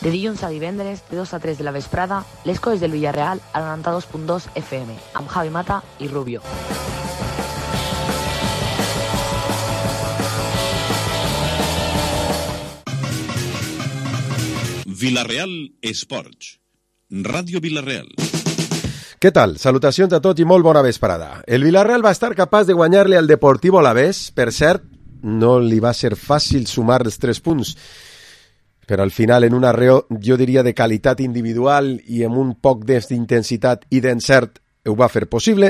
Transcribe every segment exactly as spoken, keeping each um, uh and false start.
De dilluns a divendres, de dos a tres de la vesprada, l'Esco des del Villarreal al noranta-dos punt dos F M, amb Javi Mata i Rubio. Villarreal Esports. Ràdio Villarreal. Què tal? Salutacions a tots i molt bona vesprada. El Villarreal va estar capaç de guanyar-li al Deportivo Alavés. Per cert, no li va ser fàcil sumar els tres punts, però al final en un arreo, jo diria, de qualitat individual i amb un poc d'intensitat i d'encert ho va fer possible,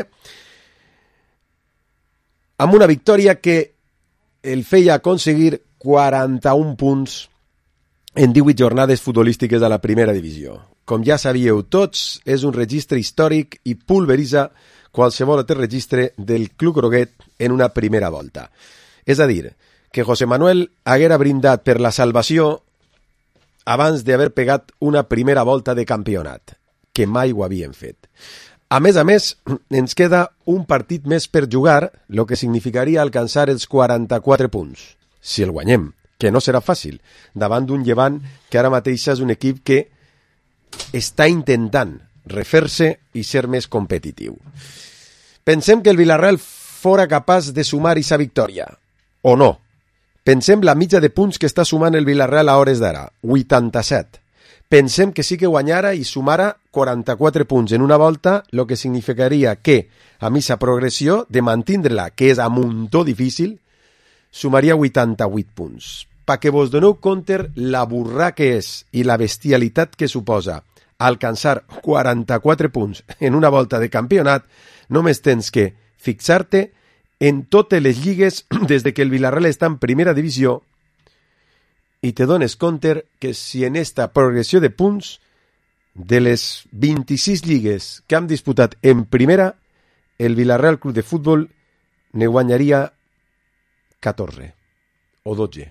amb una victòria que el feia aconseguir quaranta-un punts en divuit jornades futbolístiques a la primera divisió. Com ja sabíeu tots, és un registre històric i pulveritza qualsevol altre registre del Club Groguet en una primera volta. És a dir, que José Manuel haguera brindat per la salvació abans d'haver pegat una primera volta de campionat, que mai ho havien fet. A més a més, ens queda un partit més per jugar, el que significaria alcançar els quaranta-quatre punts, si el guanyem, que no serà fàcil, davant d'un Llevant que ara mateix és un equip que està intentant refer-se i ser més competitiu. Pensem que el Villarreal fora capaç de sumar aquesta victòria, o no? Pensem la mitja de punts que està sumant el Villarreal a hores d'ara, vuitanta-set. Pensem que sí que guanyara i sumara quaranta-quatre punts en una volta, el que significaria que, a missa progressió, de mantindre-la, que és a muntó difícil, sumaria vuitanta-vuit punts. Pa que vos doneu compte la burra que és i la bestialitat que suposa alcançar quaranta-quatre punts en una volta de campionat, només tens que fixar-te en totes les lligues des de que el Villarreal està en primera divisió i te dones compte que si en esta progressió de punts de les vint-i-sis lligues que hem disputat en primera, el Villarreal Club de Futbol ne guanyaria catorze o dotze.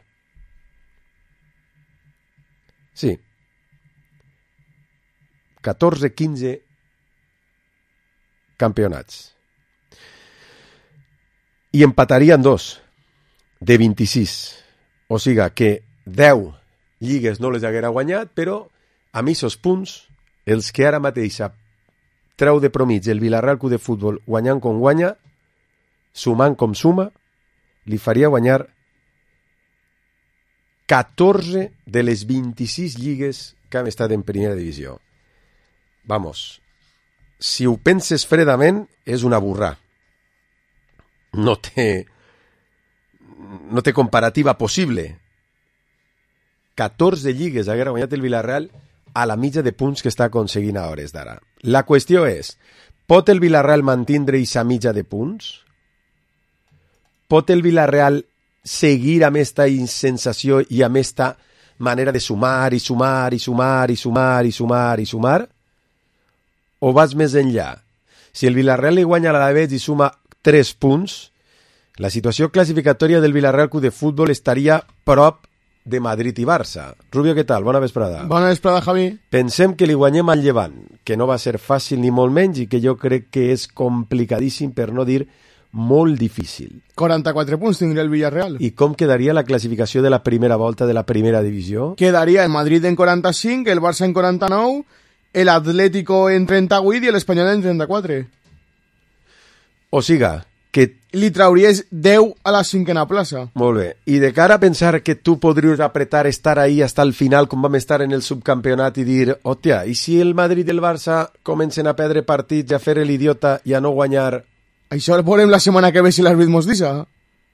Sí. catorze quinze campionats. I empatarien dos de vint-i-sis. O siga que deu lligues no les haguera guanyat, però amb aquests punts, els que ara mateix treu de promig el Villarreal Club de Futbol guanyant com guanya, sumant com suma, li faria guanyar catorze de les vint-i-sis lligues que han estat en primera divisió. Vamos, si ho penses fredament, és una burra. No té, no té comparativa possible. catorze lligues haguera guanyat el Villarreal a la mitja de punts que està aconseguint a hores d'ara. La qüestió és, pot el Villarreal mantindre aquesta mitja de punts? Pot el Villarreal seguir amb esta sensació i amb esta manera de sumar i sumar i sumar i sumar i sumar i sumar? O vas més enllà? Si el Villarreal li guanya a l'Alavés i suma tres punts, la situació classificatòria del Villarreal Club de Futbol estaria prop de Madrid i Barça. Rubio, què tal? Bona vesprada. Bona vesprada, Javi. Pensem que li guanyem al Llevant, que no va ser fàcil ni molt menys i que jo crec que és complicadíssim, per no dir molt difícil. quaranta-quatre punts tindria el Villarreal. I com quedaria la classificació de la primera volta de la primera divisió? Quedaria el Madrid en quaranta-cinc, el Barça en quaranta-nou, el Atlético en trenta-vuit i l'Espanyol en trenta-quatre. O siga, que li trauries deu a la cinquena plaça. Molt bé. I de cara a pensar que tu podries apretar estar ahí hasta el final, com vam estar en el subcampionat, i dir, hòstia, i si el Madrid i el Barça comencen a perdre partits i a fer l'idiota i a no guanyar? Això ho veurem la setmana que ve si l'àrbit mos deixa.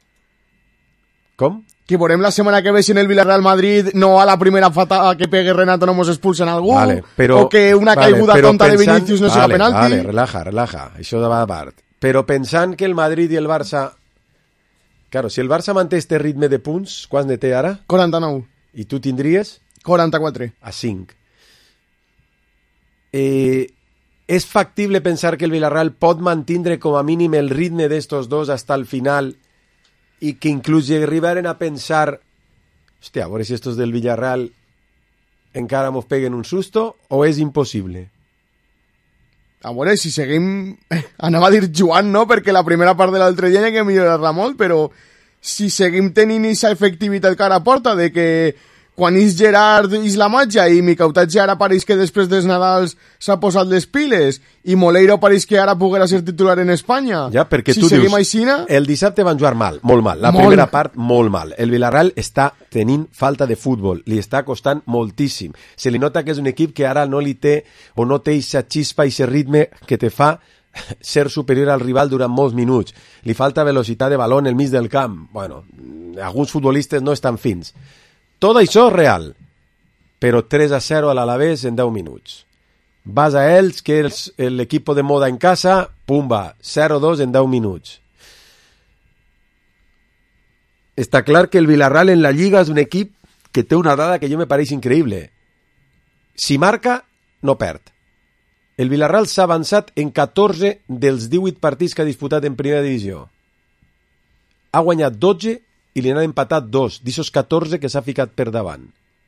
Com? Que veurem la setmana que ve si en el Villarreal Madrid no a la primera fata que pegue Renato no mos expulsen algú, vale, però, o que una vale, caiguda tonta pensant, de Vinicius no vale, siga penalti. Vale, relaja, relaja, això va a part. Però pensant que el Madrid i el Barça... Claro, si el Barça manté este ritme de punts, quants ne té ara? quaranta-nou. I tu tindries? quaranta-quatre. A cinc. Eh, és factible pensar que el Villarreal pot mantindre com a mínim el ritme d'estos dos hasta el final i que inclús arribaren a pensar, hòstia, a veure si estos del Villarreal encara mos peguen un susto, o és impossible? A veure, si seguim... Anava a dir jugant, no? Perquè la primera part de l'altre dia hi ha que millorar-la molt, però si seguim tenint aquesta efectivitat que ara porta de que quan és Gerard és la màgia i Micautatge ara pareix que després dels Nadals s'ha posat les piles i Moleiro pareix que ara poguera ser titular en Espanya. Ja, perquè si tu dius, aixina... el dissabte van jugar mal, molt mal. La molt. primera part, molt mal. El Villarreal està tenint falta de futbol, li està costant moltíssim. Se li nota que és un equip que ara no li té o no té aquesta xispa i aquest ritme que te fa ser superior al rival durant molts minuts. Li falta velocitat de baló en el mig del camp. Bueno, alguns futbolistes no estan fins. Tot això és real, però tres a zero a l'Alavés en deu minuts. Vas a ells, que és l'equip de moda en casa, pumba, zero dos en deu minuts. Està clar que el Villarreal en la Lliga és un equip que té una dada que jo me pareix increïble. Si marca, no perd. El Villarreal s'ha avançat en catorze dels divuit partits que ha disputat en primera divisió. Ha guanyat dotze i li han empatat dos, d'aquests catorze que s'ha ficat per davant.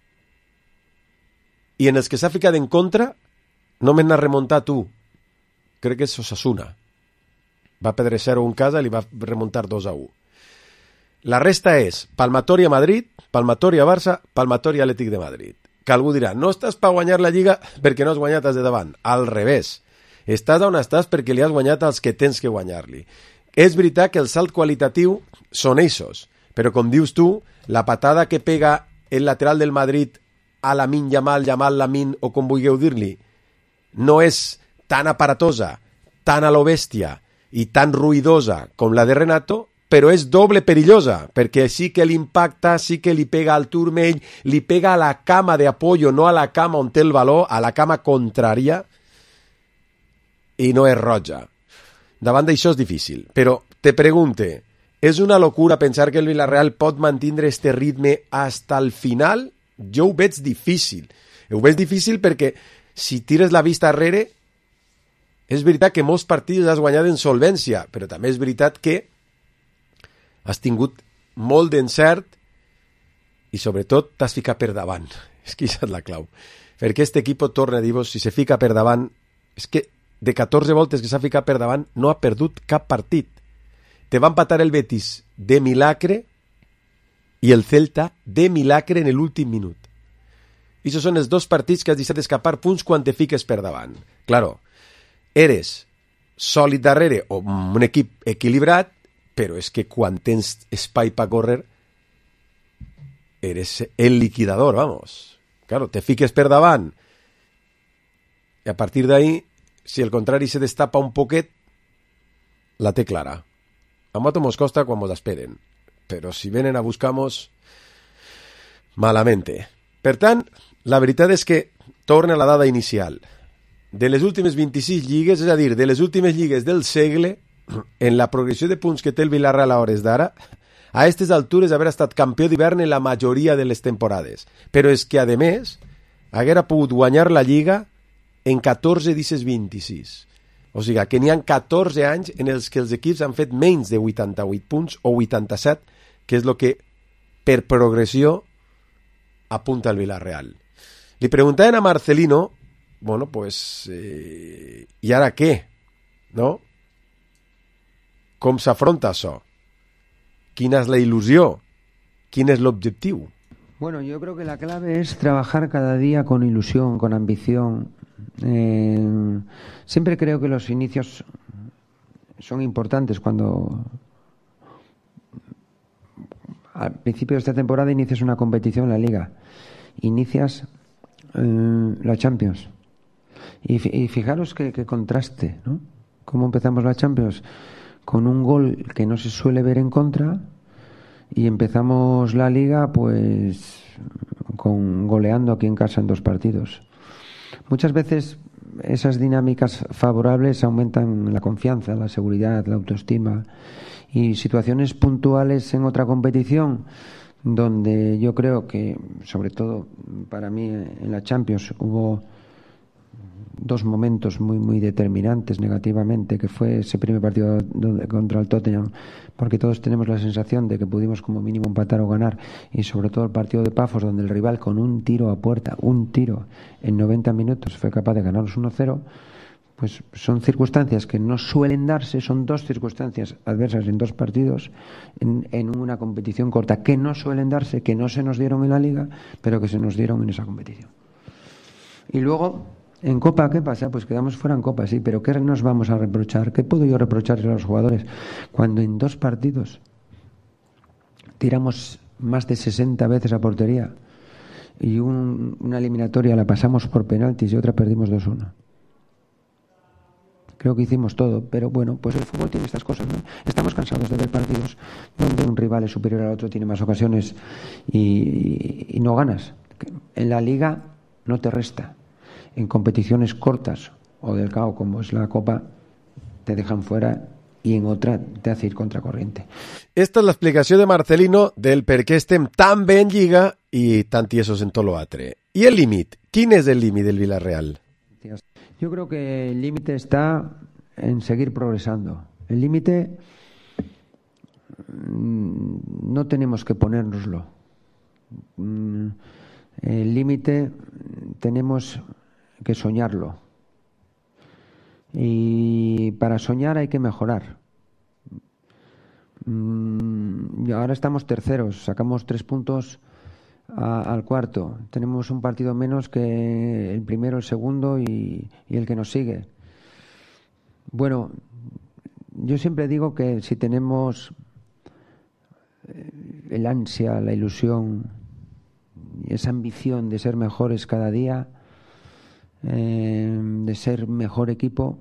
I en els que s'ha ficat en contra, no me n'ha remuntat un. Crec que és Osasuna. Va perdre zero en casa i li va remuntar dos a u. La resta és Palmatori a Madrid, Palmatori a Barça, Palmatori a Atlètic de Madrid. Que algú dirà, no estàs per guanyar la Lliga perquè no has guanyat els de davant. Al revés. Estàs on estàs perquè li has guanyat als que tens que guanyar-li. És veritat que el salt qualitatiu són eixos, però com dius tu, la patada que pega el lateral del Madrid a Lamine Yamal, Yamal Lamine, o com vulgueu dir-li, no és tan aparatosa, tan a lo bèstia i tan ruïdosa com la de Renato, però és doble perillosa, perquè sí que l'impacta, sí que li pega al turmell, li pega a la cama de apoyo, no a la cama on té el valor, a la cama contrària, i no és roja. Davant d'això és difícil, però te pregunte, és una locura pensar que el Villarreal pot mantenir este ritme hasta el final? Jo ho veig difícil. Ho veig difícil perquè si tires la vista arrere, és veritat que molts partits has guanyat en solvència, però també és veritat que has tingut molt d'encert i sobretot t'has ficat per davant. És que això és la clau. Perquè este equip, torna a dir-vos, si se fica per davant, és que de catorze voltes que s'ha ficat per davant no ha perdut cap partit. Te va empatar el Betis de milagre i el Celta de milagre en l'últim minut. I això són els dos partits que has deixat escapar punts quan te fiques per davant. Claro, eres sòlid darrere o un equip equilibrat, però és que quan tens espai per córrer eres el liquidador, vamos. Claro, te fiques per davant i a partir d'ahí, si el contrari se destapa un poquet, la té clara. A moto mos costa quan mos esperen, però si venen a buscar-mos, malamente. Per tant, la veritat és que torna a la dada inicial. De les últimes vint-i-sis lligues, és a dir, de les últimes lligues del segle, en la progressió de punts que té el Villarreal a hores d'ara, a aquestes altures haver estat campió d'hivern en la majoria de les temporades. Però és que, a més, haguera pogut guanyar la Lliga en catorze d'aquestes vint-i-sis. O sigui, que n'hi ha catorze anys en els que els equips han fet menys de vuitanta-vuit punts o vuitanta-set, que és el que per progressió apunta el Villarreal. Li preguntaven a Marcelino, bueno, pues, eh, ¿y ara què? No? Com s'afronta això? Quina és la il·lusió? Quin és l'objectiu? Bueno, yo creo que la clave es trabajar cada día con ilusión, con ambición. Eh, siempre creo que los inicios son importantes cuando al principio de esta temporada inicias una competición en la Liga, inicias eh, la Champions y, y fijaros que, que contraste, ¿no? Cómo empezamos la Champions con un gol que no se suele ver en contra y empezamos la Liga pues con goleando aquí en casa en dos partidos. Muchas veces esas dinámicas favorables aumentan la confianza, la seguridad, la autoestima y situaciones puntuales en otra competición donde yo creo que, sobre todo para mí en la Champions, hubo dos momentos muy muy determinantes negativamente, que fue ese primer partido contra el Tottenham, porque todos tenemos la sensación de que pudimos como mínimo empatar o ganar, y sobre todo el partido de Pafos, donde el rival con un tiro a puerta, un tiro en noventa minutos fue capaz de ganarnos uno cero, pues son circunstancias que no suelen darse, son dos circunstancias adversas en dos partidos, en, en una competición corta, que no suelen darse, que no se nos dieron en la Liga, pero que se nos dieron en esa competición. Y luego, en Copa, ¿qué pasa? Pues quedamos fuera en Copa, sí, pero ¿qué nos vamos a reprochar? ¿Qué puedo yo reprocharle a los jugadores? Cuando en dos partidos tiramos más de sesenta veces a portería y un, una eliminatoria la pasamos por penaltis y otra perdimos dos uno. Creo que hicimos todo, pero bueno, pues el fútbol tiene estas cosas, ¿no? Estamos cansados de ver partidos donde un rival es superior al otro, tiene más ocasiones y, y, y no ganas. En la Liga no te resta. En competiciones cortas o del C A O, como es la Copa, te dejan fuera i en otra te hace ir contracorriente. Esta és l'explicació de Marcelino del per què estem tan bé en Lliga i tan tiesos en tot l'altre. I el límit? Quin és el límit del Villarreal? Yo creo que el límite está en seguir progresando. El límite no tenemos que ponérnoslo. El límite tenemos que soñarlo. Y para soñar hay que mejorar. Y ahora estamos terceros, sacamos tres puntos a, al cuarto. Tenemos un partido menos que el primero, el segundo y, y el que nos sigue. Bueno, yo siempre digo que si tenemos el ansia, la ilusión, esa ambición de ser mejores cada día, eh, de ser mejor equipo,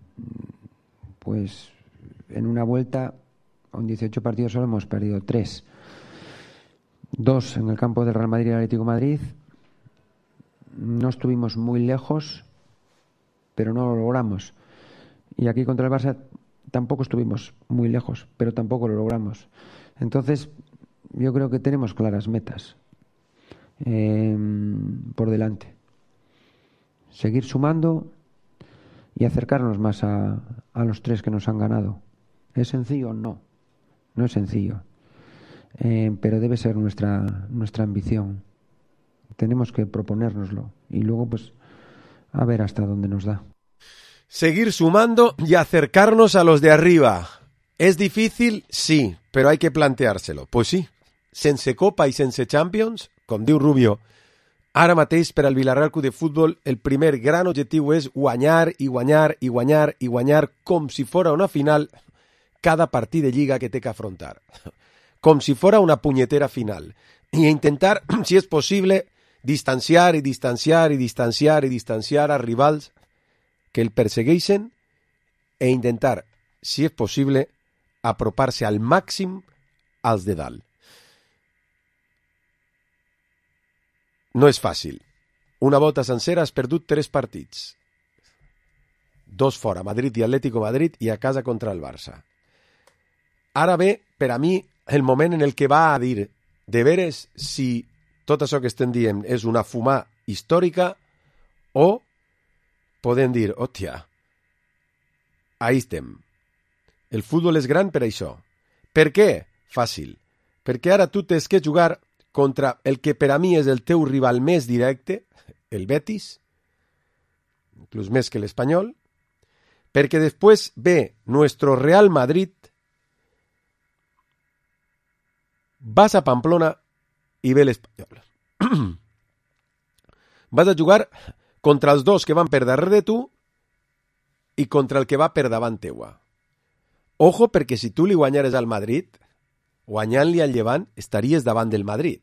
pues en una vuelta, en dieciocho partidos solo hemos perdido tres. Dos en el campo del Real Madrid y el Atlético de Madrid. No estuvimos muy lejos, pero no lo logramos. Y aquí contra el Barça tampoco estuvimos muy lejos, pero tampoco lo logramos. Entonces, yo creo que tenemos claras metas eh, por delante. Seguir sumando y acercarnos más a, a los tres que nos han ganado. ¿Es sencillo? No, no es sencillo. Eh, pero debe ser nuestra, nuestra ambición. Tenemos que proponérnoslo y luego pues a ver hasta dónde nos da. Seguir sumando y acercarnos a los de arriba. ¿Es difícil? Sí, pero hay que planteárselo. Pues sí, sense Copa i sense Champions, com diu Rubio, ara mateix per al Villarreal Club de Futbol el primer gran objectiu és guanyar i guanyar i guanyar i guanyar com si fora una final cada partit de Lliga que té que afrontar. Com si fora una punyetera final. I intentar, si és possible, distanciar i distanciar i distanciar i distanciar a rivals que el persegueixen e intentar, si és possible, apropar-se al màxim als de dalt. No és fàcil. Una volta sencera has perdut tres partits. Dos fora, Madrid i Atlético Madrid, i a casa contra el Barça. Ara ve, per a mi, el moment en el que va a dir de veres si tot això que estem dient és una fumà històrica o podem dir, hòstia, ahí estem. El futbol és gran per això. Per què? Fàcil. Perquè ara tu tens que jugar contra el que per a mi és el teu rival més directe, el Betis, inclús més que l'Espanyol, perquè després ve nuestro Real Madrid, vas a Pamplona i ve l'Espanyol. Vas a jugar contra els dos que van per darrere de tu i contra el que va per davant teua. Ojo, perquè si tu li guanyares al Madrid, guanyant-li al Llevant, estaries davant del Madrid.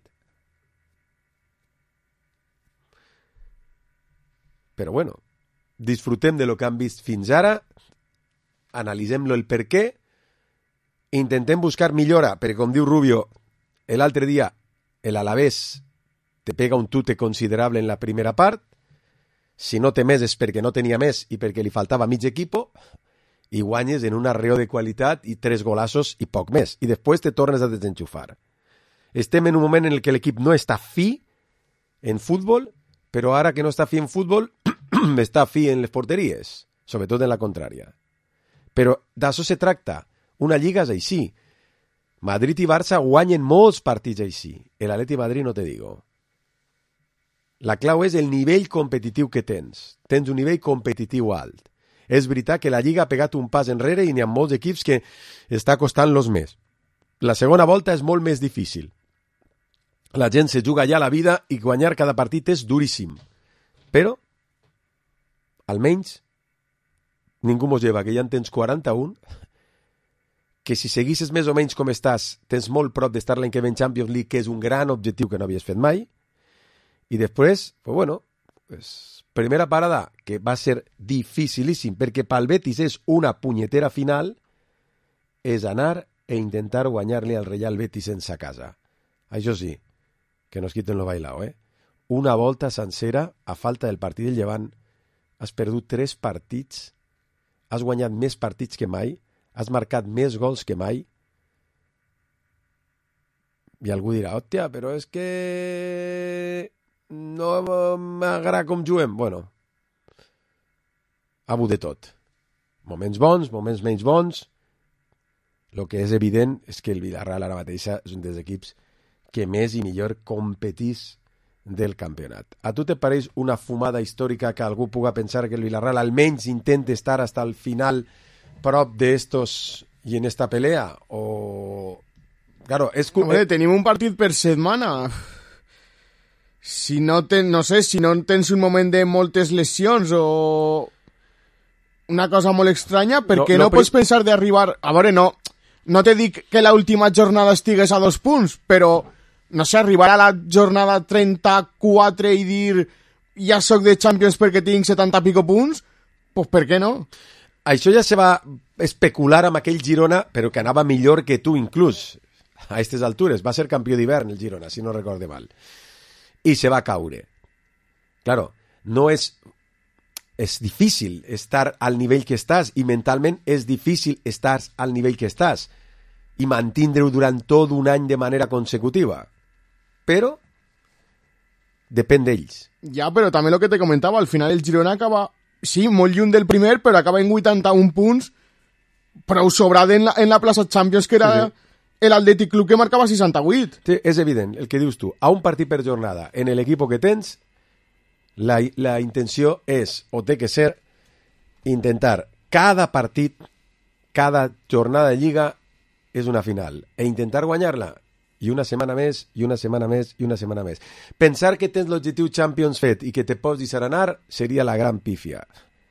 Però bueno, disfrutem de lo que han vist fins ara, analitzem-lo el per què, intentem buscar millora, perquè com diu Rubio, l'altre dia el Alavés te pega un tute considerable en la primera part, si no té més és perquè no tenia més i perquè li faltava mig equipo, i guanyes en un arreo de qualitat i tres golassos i poc més, i després te tornes a desenxufar. Estem en un moment en el que l'equip no està fi en futbol, però ara que no està fi en futbol, està fi en les porteries, sobretot en la contrària. Però d'això se tracta. Una lliga és així. Madrid i Barça guanyen molts partits així. L'Atleti Madrid no te digo. La clau és el nivell competitiu que tens. Tens un nivell competitiu alt. És veritat que la Lliga ha pegat un pas enrere i n'hi ha molts equips que està costant-los més. La segona volta és molt més difícil. La gent se juga ja la vida i guanyar cada partit és duríssim. Però, almenys, ningú mos lleva, que ja en tens quaranta-un, que si seguissis més o menys com estàs, tens molt prop d'estar l'any que ve en Champions League, que és un gran objectiu que no havies fet mai, i després, pues bueno, pues, primera parada, que va ser dificilíssim, perquè pel Betis és una punyetera final, és anar e intentar guanyar-li al Real Betis sense casa. Això sí, que no es quiten lo bailao, eh? Una volta sencera, a falta del partit del Llevant, has perdut tres partits, has guanyat més partits que mai, has marcat més gols que mai, i algú dirà, hòstia, però és que no m'agrada com juguem. Bueno, ha hagut de tot. Moments bons, moments menys bons. El que és evident és que el Villarreal ara mateix és un dels equips que més i millor competís del campionat. A tu te pareix una fumada històrica que algú puga pensar que el Villarreal almenys intenta estar hasta el final prop d'estos i en esta pelea? O... Claro, és... Hombre, tenim un partit per setmana. Si no, ten, no sé, si no tens un moment de moltes lesions o una cosa molt estranya, perquè no, no, no pots pensar d'arribar... A veure, no, no te dic que l'última jornada estigués a dos punts, però, no sé, arribar a la jornada trenta-quatre i dir ja soc de Champions perquè tinc setanta pico punts, pues per què no? Això ja se va especular amb aquell Girona, però que anava millor que tu inclús, a aquestes altures. Va ser campió d'hivern el Girona, si no recorde mal. I se va caure. Claro, no és... És difícil estar al nivell que estàs i mentalment és difícil estar al nivell que estàs i mantindre-ho durant tot un any de manera consecutiva. Però depèn d'ells. Ja, però també el que te comentava, al final el Girona acaba, sí, molt lluny del primer, però acaba en vuitanta-un punts, prou sobrat en la, en la plaça Champions, que era sí, sí. l'Atlètic Club que marcava seixanta-vuit. Sí, és evident, el que dius tu. A un partit per jornada, en l'equip que tens, La, la intenció és, o té que ser, intentar cada partit, cada jornada de Lliga és una final, e intentar guanyar-la, i una setmana més, i una setmana més, i una setmana més. Pensar que tens l'objectiu Champions fet i que te pots deixar anar seria la gran pífia.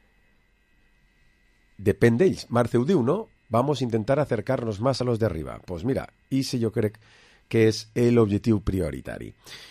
Depèn d'ells. Marce ho diu, no? Vamos a intentar acercarnos más a los de arriba. Pues mira, ese yo crec que és l'objectiu prioritari.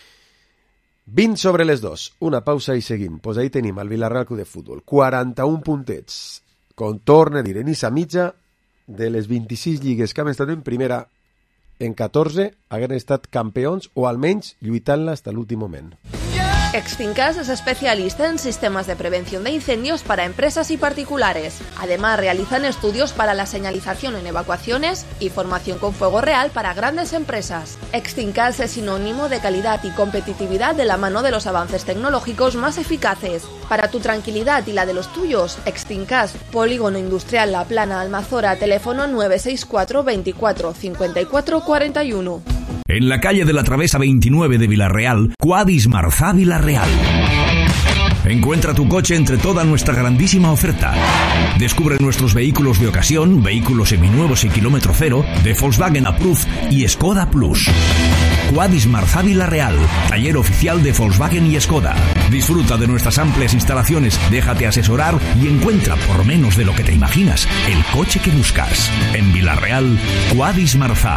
vint sobre les dos, una pausa i seguim. Pues ahí tenim el Villarreal Club de Futbol, quaranta-un puntets, com torna a dir, en issa mitja de les vint-i-sis lligues que han estat en primera, en catorze hagueren estat campeons o almenys lluitant-la fins a l'últim moment. Extincas es especialista en sistemas de prevención de incendios para empresas y particulares. Además, realizan estudios para la señalización en evacuaciones y formación con fuego real para grandes empresas. Extincas es sinónimo de calidad y competitividad de la mano de los avances tecnológicos más eficaces. Para tu tranquilidad y la de los tuyos, Extincas, Polígono Industrial La Plana, Almazora, teléfono nueve seis cuatro veinticuatro cincuenta y cuatro cuarenta y uno. En la calle de la Travesa veintinueve de Villarreal, Quadis Marzá Villarreal. Encuentra tu coche entre toda nuestra grandísima oferta. Descubre nuestros vehículos de ocasión, vehículos seminuevos y kilómetro cero, de Volkswagen Approved y Skoda Plus. Quadis Marzá Villarreal, taller oficial de Volkswagen y Skoda. Disfruta de nuestras amplias instalaciones, déjate asesorar y encuentra, por menos de lo que te imaginas, el coche que buscas. En Villarreal, Quadis Marzá.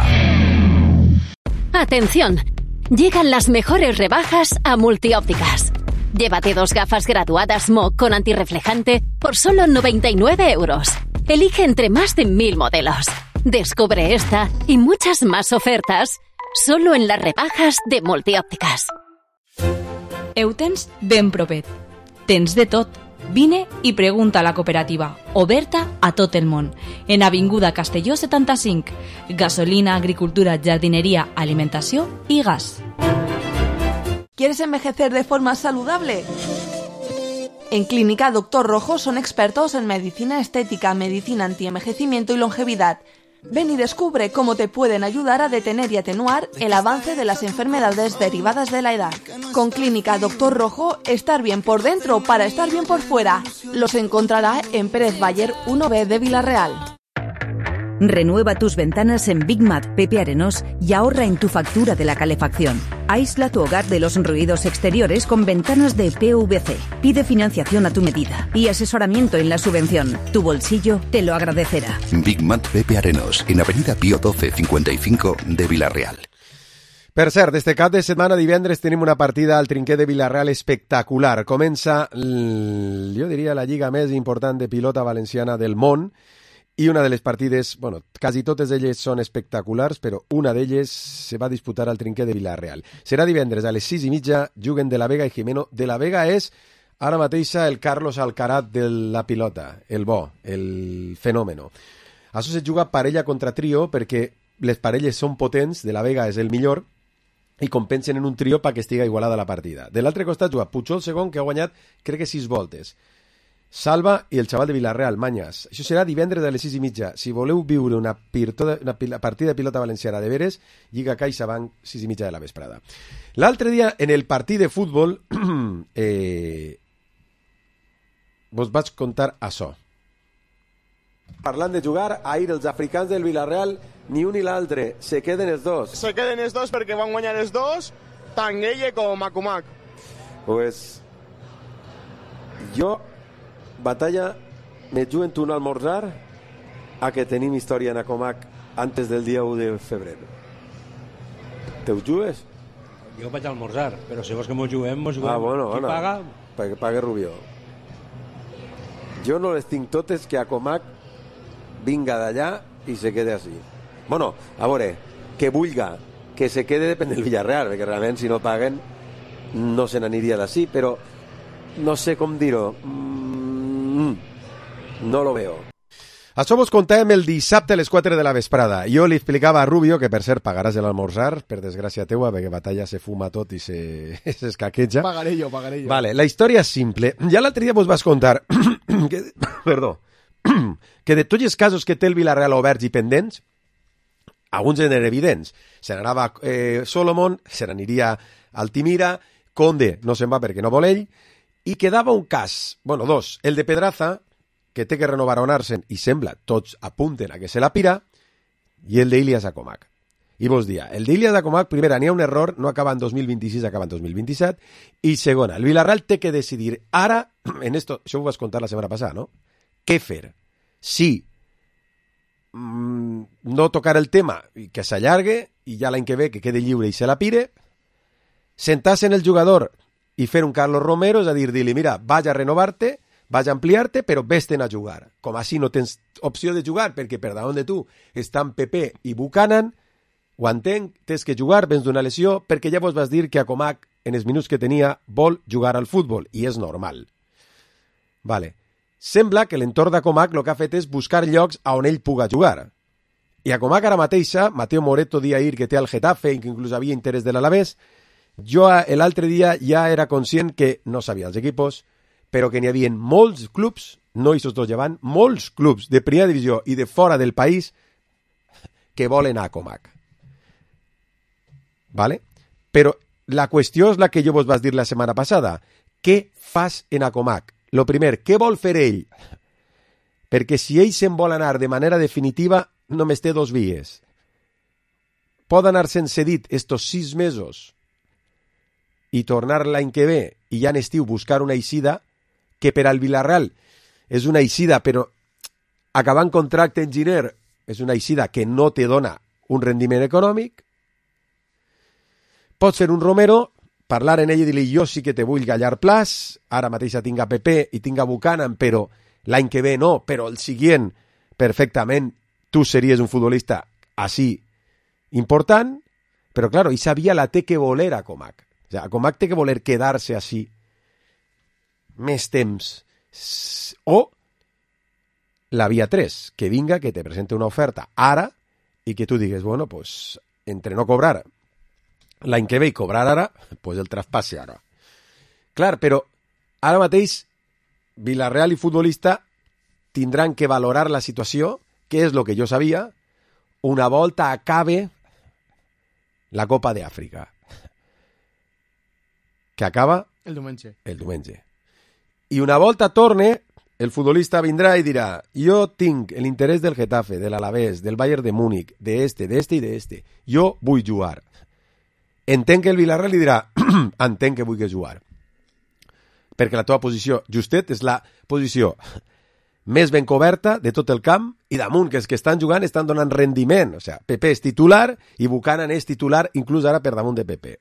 Atención, llegan las mejores rebajas a Multiópticas. Llévate dos gafas graduadas M O con antirreflejante por solo noventa y nueve euros. Elige entre más de mil modelos. Descubre esta y muchas más ofertas solo en las rebajas de Multiópticas. Ho tens ben propet. Tens de tot. Vine i pregunta a la cooperativa, oberta a tot el món, en Avinguda Castelló setanta-cinc. Gasolina, agricultura, jardinería, alimentació i gas. ¿Quieres envejecer de forma saludable? En Clínica Doctor Rojo son expertos en medicina estética, medicina antienvejecimiento y longevidad. Ven y descubre cómo te pueden ayudar a detener y atenuar el avance de las enfermedades derivadas de la edad. Con Clínica Doctor Rojo, estar bien por dentro para estar bien por fuera. Los encontrará en Pérez Bayer uno B de Villarreal. Renueva tus ventanas en Big Mat Pepe Arenós y ahorra en tu factura de la calefacción. Aísla tu hogar de los ruidos exteriores con ventanas de P V C. Pide financiación a tu medida y asesoramiento en la subvención. Tu bolsillo te lo agradecerá. Big Mat Pepe Arenós, en Avenida Pío doce cincuenta y cinco de Villarreal. Per cert, este cap de setmana divendres tenim una partida al trinquet de Villarreal espectacular. Comença, l... jo diria, la lliga més important de pilota valenciana del món. I una de les partides, bueno, quasi totes elles són espectaculars, però una d'elles se va disputar al trinquet de Villarreal. Serà divendres a les sis i mitja, juguen De la Vega i Jimeno. De la Vega és ara mateixa el Carlos Alcaraz de la pilota, el bo, el fenòmeno. Això se juga parella contra trio perquè les parelles són potents, De la Vega és el millor, i compensen en un trio perquè estiga igualada la partida. De l'altre costat juga Puigol segon, que ha guanyat, crec que sis voltes. Salva i el xaval de Villarreal, Manyas. Això serà divendres a les sis i mitja. Si voleu viure una, pirto, una partida de pilota valenciana de veres, Lliga CaixaBank, sis i mitja de la vesprada. L'altre dia, en el partit de futbol, eh, vos vaig contar això. Parlant de jugar, ahir els africans del Villarreal, ni un ni l'altre, se queden els dos. Se queden els dos perquè van guanyar els dos, tant Gueye com Macumac. Pues, jo... Batalla, me juguen tu un almorzar a que tenim història en Acomac antes del dia u de febrer. Te ho jugues? Jo vaig almorzar, però si vols que m'ho juguem, m'ho juguem. Ah, bueno, Qui bueno, paga? Perquè pague Rubió. Jo no les tinc totes que Acomac vinga d'allà i se quede així. Bueno, a veure, que vulga que se quede depèn del Villarreal, perquè realment si no paguen no se n'aniria d'ací, però no sé com dir-ho. No lo veo. Això vos contàvem el dissabte a les quatre de la vesprada. Jo li explicava a Rubio, que per cert pagaràs l'almorzar, per desgràcia teua, perquè Batalla se fuma tot i s'escaqueja. Pagaré jo, pagaré jo. Vale, la història és simple. Ja l'altre dia vos vas contar que, perdó, que de tots els casos que té el Villarreal oberts i pendents, alguns eren evidents. Se n'anava eh, Solomon, se n'aniria Altimira, Conde no se'n va perquè no vol ell, i quedava un cas, bueno, dos, el de Pedraza, que té que renovar a Onarsen, i sembla, tots apunten a que se la pira, i el d'Ilias Acomac. I vos dia, el d'Ilias Acomac, primera, n'hi ha un error, no acaba en dos mil vint-i-sis, acaba en dos mil vint-i-set, i segona, el Villarreal té que decidir ara, en esto, això ho vas contar la setmana passada, no? Què fer? Si mmm, no tocar el tema i que s'allargue, i ja l'any que ve que quede lliure i se la pire, sentar-se en el jugador i fer un Carlos Romero, és a dir, dir-li, mira, vaig a renovar-te, vaig a ampliar-te, però vés-te'n a jugar. Com així no tens opció de jugar, perquè per davant de tu estan Pepe i Buchanan, ho entenc, tens que jugar, vens d'una lesió, perquè ja vos vas dir que Acomac, en els minuts que tenia, vol jugar al futbol, i és normal. Vale. Sembla que l'entorn d'Acomac el que ha fet és buscar llocs on ell puga jugar. I Acomac ara mateixa, Mateo Moreto dia ahir que té el Getafe i que inclús havia interès de l'Alavés, jo l'altre dia ja era conscient que no sabia els equipos, però que n'hi havia molts clubs, no hi dos llevant, molts clubs de primera divisió i de fora del país que volen a Acomac. Vale? Però la qüestió és la que jo vos vas dir la setmana passada. Què fas en Acomac? Lo primer, què vol fer ell? Perquè si ell se'n vol anar de manera definitiva, només té dos vies. Pot anar-se'n cedit estos sis mesos i tornar l'any que ve i ja en estiu buscar una eixida que per al Villarreal és una eixida, però acabant contracte en Giner és una eixida que no te dona un rendiment econòmic. Pots fer un Romero, parlar en ell i dir-li jo sí que te vull gallar plaç, ara mateixa tinc a Pepe i tinc a Buchanan, però l'any que ve no, però el següent perfectament tu series un futbolista així important, però claro, i sabia la té que voler a Acomac. O sigui, Acomac té que voler quedar-se així més temps. O la via tres, que vinga, que te presente una oferta ara i que tu digues, bueno, pues, entre no cobrar l'any que ve i cobrar ara, pues el traspasse ara. Clar, però ara mateix Villarreal i futbolista tindran que valorar la situació, que és el que jo sabia, una volta acabe la Copa d'Àfrica. Que acaba... El diumenge. El diumenge. I una volta torne, el futbolista vindrà i dirà jo tinc l'interès del Getafe, de l'Alavés, del Bayern de Múnich, de este, de este i de este. Jo vull jugar. Entenc que el Villarreal li dirà entenc que vull jugar. Perquè la teva posició, justet, és la posició més ben coberta de tot el camp i damunt, que els que estan jugant estan donant rendiment. O sigui, Pepe és titular i Buchanan és titular inclús ara per damunt de Pepe.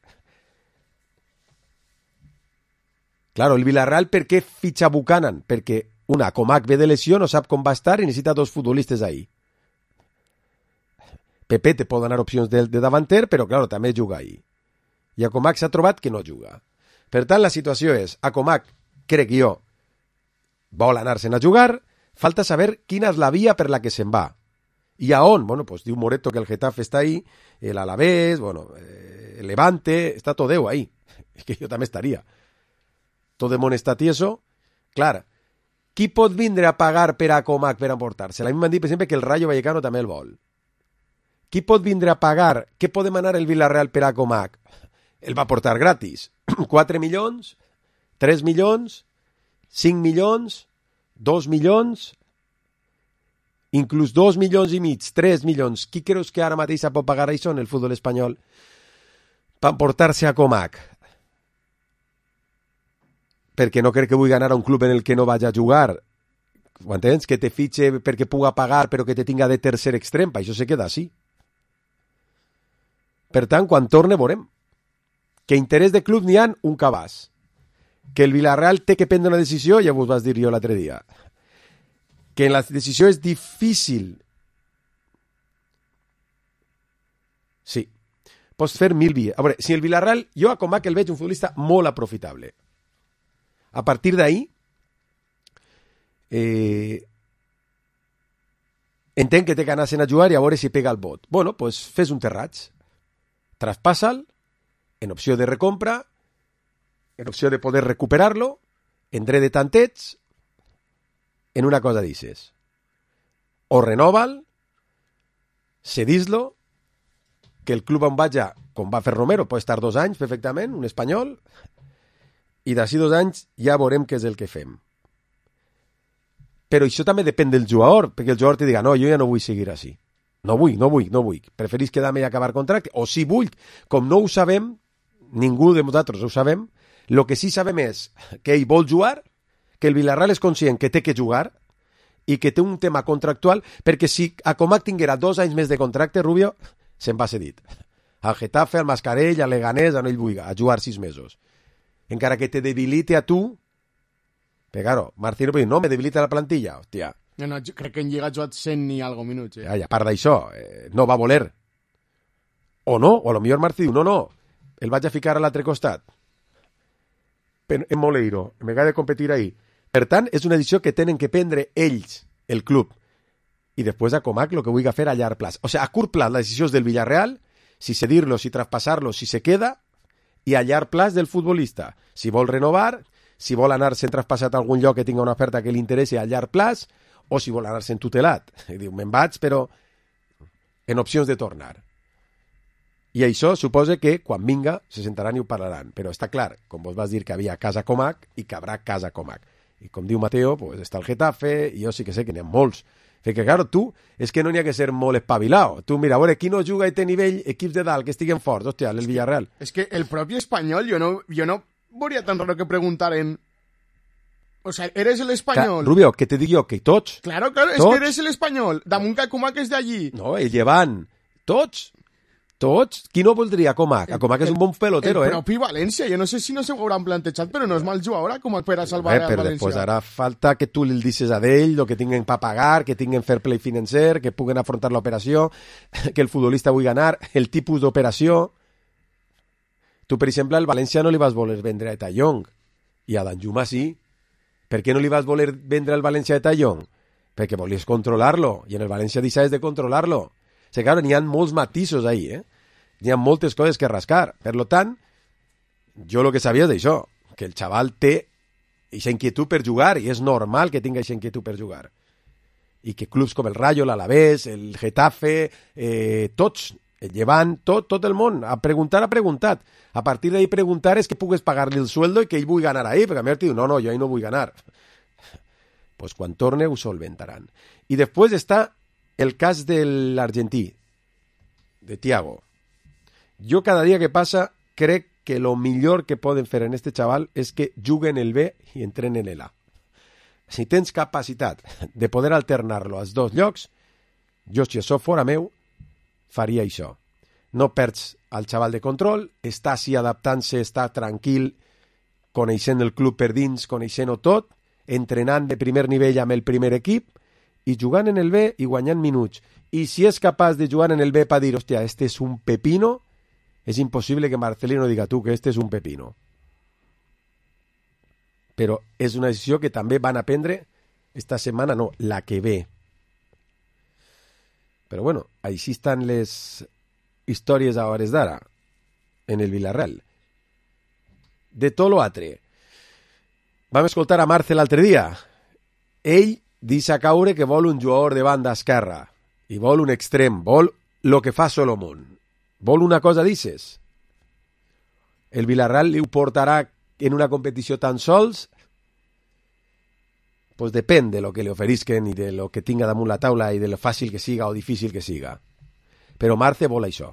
Claro, el Villarreal per què fitxa Buchanan? Perquè una, Comac ve de lesió, no sap com va estar i necessita dos futbolistes ahí. Pepe te pot donar opcions de, de davanter, però claro, també juga ahí. I a Comac s'ha trobat que no juga. Per tant, la situació és, a Comac, crec jo, vol anar-se'n a jugar, falta saber quina és la via per la que se'n va. I a on? Bueno, pues diu Moreto que el Getafe està ahí, el Alavés, bueno, eh, el Levante, està tot Déu ahí. És que jo també estaria. Tot el món està tieso. Clar, qui pot vindre a pagar per a Comac per emportar-se? A mi m'han dit, per exemple, que el Rayo Vallecano també el vol. Qui pot vindre a pagar? Què pot demanar el Villarreal per a Comac? El va portar gratis. quatre milions? tres milions? cinc milions? dos milions? Inclús dos milions i mig? tres milions? Qui creus que ara mateix pot pagar això en el futbol espanyol per emportar-se a Comac? Perquè no crec que vull anar a un club en el que no vaig a jugar. Ho entens? Que te fitxe perquè puga pagar però que te tinga de tercer extrem. Això se queda així. Per tant, quan torne, veurem. Que interès de club n'hi ha un cabàs. Que el Villarreal té que prendre una decisió, ja vos vas dir jo l'altre dia. Que la decisió és difícil. Sí. Pots fer mil vies. A veure, si el Villarreal, jo a Comac el veig un futbolista molt aprofitable. A partir d'ahí, eh, entenc que té que anar-se'n a jugar i a veure si pega el bot. Bueno, doncs pues fes un terraig. Traspassa'l, en opció de recompra, en opció de poder recuperar-lo, en dret de tantets, en una cosa dices. O renova'l, cedis-lo, que el club on vaja, com va fer Romero, pot estar dos anys perfectament, un espanyol, i d'ací dos anys ja veurem què és el que fem. Però això també depèn del jugador, perquè el jugador te diga, no, jo ja no vull seguir així. No vull, no vull, no vull. Preferís quedar-me i acabar contracte? O si vull, com no ho sabem, ningú de nosaltres ho sabem, el que sí sabem és que ell vol jugar, que el Villarreal és conscient que té que jugar i que té un tema contractual, perquè si a Comac tinguera dos anys més de contracte, Rubio, se'n va cedit. Al Getafe, al Mascarell, al Leganés, a no ell vulgui, a jugar sis mesos. Encara que te debilite a tu, però claro, Martino diu, no, me debilita la plantilla, hòstia. No, no, crec que en Lliga ha jugat cent i algo minuts. Eh? Ja, i a part d'això, eh, no va voler. O no, o a lo millor Martí diu, no, no, el vaig a ficar a l'altre costat. En Moleiro, me ha de competir ahí. Per tant, és una decisió que tenen que prendre ells, el club. I després a Comac el que vulgui fer a llarg plaç. O sigui, a curt plaç la decisió és del Villarreal, si cedir-lo, si traspassar-lo, si se queda, i a llarg plaç del futbolista. Si vol renovar, si vol anar-se'n traspassat a algun lloc que tinga una oferta que li interessi a llarg plaç, o si vol anar-se'n tutelat. I diu, me'n vaig, però en opcions de tornar. I això suposa que, quan vinga, se sentaran i ho parlaran. Però està clar, com vos vas dir que havia Casa Comac i que haurà Casa Comac. I com diu Mateo, pues està el Getafe, i jo sí que sé que n'hi ha molts. Perquè, claro, tu, és que no n'hi ha que ser molt espavilado. Tu, mira, a veure, qui no juga i té nivell, equips de dalt, que estiguen forts, hòstia, el Villarreal. És que el propi espanyol, jo no, jo no veuria tan raro que preguntaren... O sea, eres el español. Clar, Rubio, que te dic jo, que tots... Claro, claro, tots, és que eres el español. Damunt que Comac és d'allí. No, el llevant. Tots. Tots. Qui no voldria Comac? A Comac és un bon pelotero, el eh? El propi València. Jo no sé si no s'ho hauran plantejat, però no és mal jugador a Comac per a salvar eh, el però València. Després ara falta que tu li dices a d'ell, el que tinguen per pagar, que tinguen fair play financer, que puguen afrontar l'operació, que el futbolista vulgui ganar, el tipus d'operació. Tu, per exemple, al València no li vas voler vendre a Tallong, i a Danjuma sí. Per què no li vas voler vendre al València de Tallong? Perquè volies controlar-lo, i en el València deixaves de controlar-lo. O sigui, clar, n'hi ha molts matisos ahí, eh? N'hi ha moltes coses que rascar. Per lo tant, jo el que sabia és d'això, que el xaval té aquesta inquietud per jugar, i és normal que tingui aquesta inquietud per jugar. i que clubs com el Rayo, l'Alavés, el Getafe, eh, tots, el Llevant, tot, tot el món, a preguntar ha preguntat. A partir d'ahí preguntar és que pugues pagar-li el sueldo i que ell vull ganar ahí, perquè a mi diu, no, no, jo ahí no vull ganar. Pues quan torne ho solventaran. I després està el cas de l'argentí, de Thiago. Jo cada dia que passa crec que lo millor que poden fer en este xaval és que juguen el B i entrenen el A. Si tens capacitat de poder alternar-lo als dos llocs, jo si això fora meu, faria això. No perds el xaval de control, està així adaptant-se, està tranquil, coneixent el club per dins, coneixent-ho tot, entrenant de primer nivell amb el primer equip i jugant en el B i guanyant minuts. I si és capaç de jugar en el B per dir, hòstia, este és un pepino, és impossible que Marcelino diga tu que este és un pepino. Però és una decisió que també van a prendre esta setmana, no, la que ve. Però bueno, així estan les històries a hores d'ara en el Villarreal. De tot lo altre, vam escoltar a Marce l'altre dia. Ell deixa caure que vol un jugador de banda esquerra i vol un extrem, vol lo que fa Solomon. Vol una cosa dices? El Villarreal li ho portarà en una competició tan sols? Pues depèn de lo que li oferisquen i de lo que tinga damunt la taula i de lo fàcil que siga o difícil que siga. Però Marce vol això.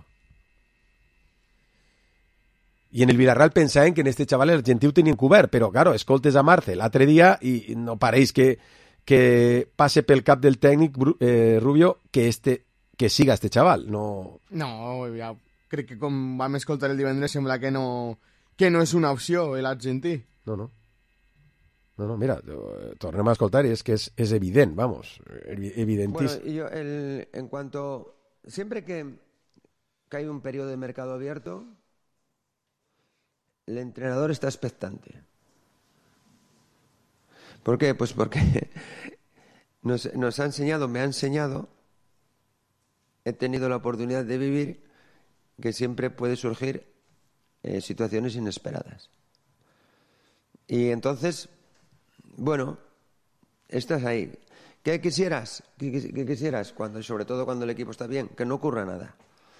I en el Villarreal pensaven que en este xaval l'argentí ho tenien cobert, però, claro, escoltes a Marce l'altre dia i no pareix que, que passe pel cap del tècnic eh, Rubio que este que siga este xaval, no... No, ja crec que com vam escoltar el divendres sembla que no, que no és una opció l'argentí. No, no. No, no, mira, tornem a escoltar y es que es, es evidente, vamos, evidentísimo. Bueno, yo el, en cuanto... Siempre que, que hay un periodo de mercado abierto, el entrenador está expectante. ¿Por qué? Pues porque nos, nos ha enseñado, me ha enseñado, he tenido la oportunidad de vivir que siempre puede surgir eh, situaciones inesperadas. Y entonces, bueno, estás ahí. ¿Qué quisieras? ¿Qué, qué, qué quisieras? Cuando, sobre todo cuando el equipo está bien, que no ocurra nada.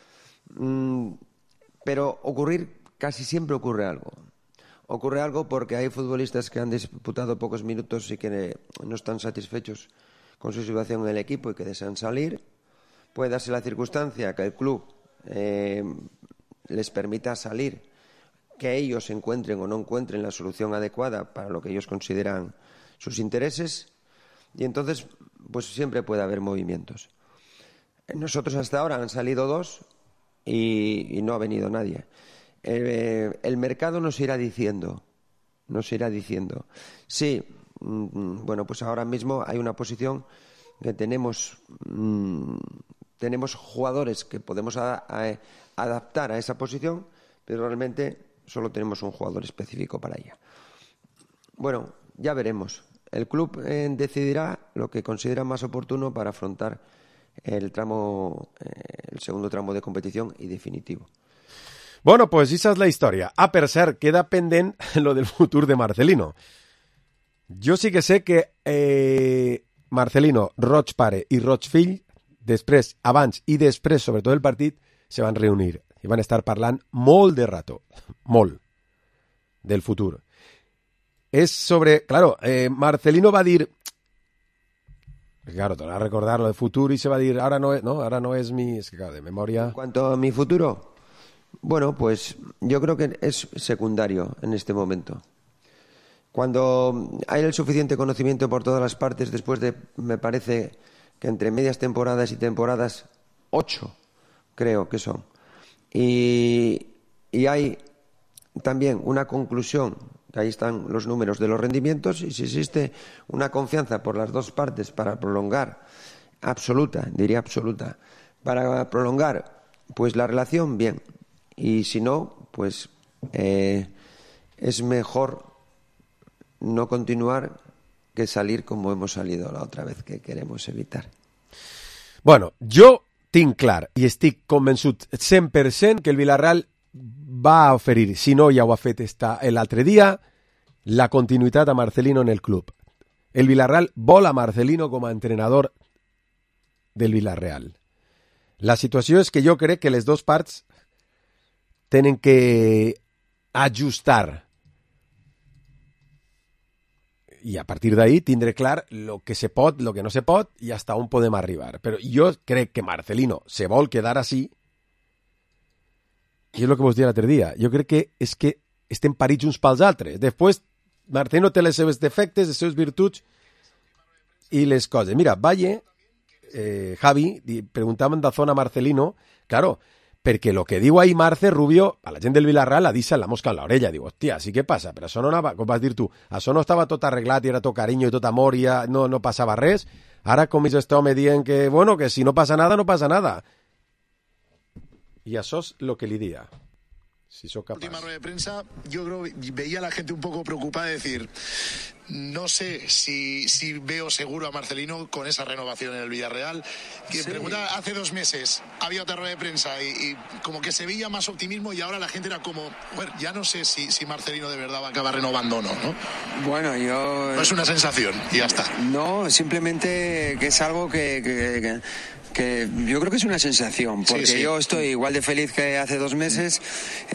Mm, pero ocurrir, casi siempre ocurre algo. Ocurre algo porque hay futbolistas que han disputado pocos minutos y que no están satisfechos con su situación en el equipo y que desean salir. Puede darse la circunstancia que el club eh, les permita salir, que ellos encuentren o no encuentren la solución adecuada para lo que ellos consideran sus intereses, y entonces pues siempre puede haber movimientos. Nosotros hasta ahora han salido dos y, y no ha venido nadie. Eh, el mercado nos irá diciendo, nos irá diciendo. Sí, mm, bueno, pues ahora mismo hay una posición que tenemos, mmm, tenemos jugadores que podemos a, a, adaptar a esa posición, pero realmente solo tenemos un jugador específico para ella. Bueno, ya veremos. El club eh, decidirá lo que considera más oportuno para afrontar el tramo, eh, el segundo tramo de competición y definitivo. Bueno, pues esa es la historia. Ah, per cert, queda pendent lo del futur de Marcelino. Jo sí que sé que eh, Marcelino, Roig pare i Roig fill, després, abans i després, sobretot el partit, se van reunir i van estar parlant molt de rato, molt, del futur. És sobre, claro, eh, Marcelino va dir, claro, te va a recordar lo de futuro y se va a decir, ahora no es, no, ahora no es mi, es que claro, de memoria. En cuanto a mi futuro, bueno, pues yo creo que es secundario en este momento. Cuando hay el suficiente conocimiento por todas las partes, después de, me parece que entre medias temporadas y temporadas, ocho, creo que son, y, y hay también una conclusión, ahí están los números de los rendimientos, y si existe una confianza por las dos partes para prolongar, absoluta, diría absoluta, para prolongar pues la relación, bien, y si no, pues eh, es mejor no continuar que salir como hemos salido la otra vez, que queremos evitar. Bueno, jo tinc clar i estic convençut cent per cent que el Villarreal va oferir, si no ja ho ha fet l'altre dia, la continuïtat a Marcelino en el club. El Villarreal vol a Marcelino com a entrenador del Villarreal. La situació és que jo crec que les dues parts tenen que ajustar i a partir d'ahí tindré clar lo que se pot, lo que no se pot i hasta on podem arribar. Però jo crec que Marcelino se vol quedar així i és el que vos deia l'altre dia. Jo crec que és que estem parits uns pels altres. Després, Marcelino té les seves defectes, les seves virtuts i les coses. Mira, Valle, eh, Javi, preguntaven de zona Marcelino, claro, perquè lo que diu ahí Marce Rubio, a la gent del Villarreal la dissa la mosca en l'orella. Diu, hòstia, sí que passa, però això no anava, com vas dir tu, això no estava tot arreglat i era tot carinyo i tot amor i ja no, no passava res. Ara com és este home dient que, bueno, que si no passa nada, no passa nada. Y eso es lo que le diría. Si soy capaz. Última rueda de prensa, yo creo veía a la gente un poco preocupada de decir, no sé si, si veo seguro a Marcelino con esa renovación en el Villarreal. Quien sí. pregunta hace dos meses, había otra rueda de prensa y, y como que se veía más optimismo y ahora la gente era como, bueno, ya no sé si, si Marcelino de verdad va a acabar renovando o no, ¿no? Bueno, yo... No es una sensación y ya está. No, simplemente que es algo que... que, que... que yo creo que es una sensación, porque sí, sí. yo estoy igual de feliz que hace dos meses,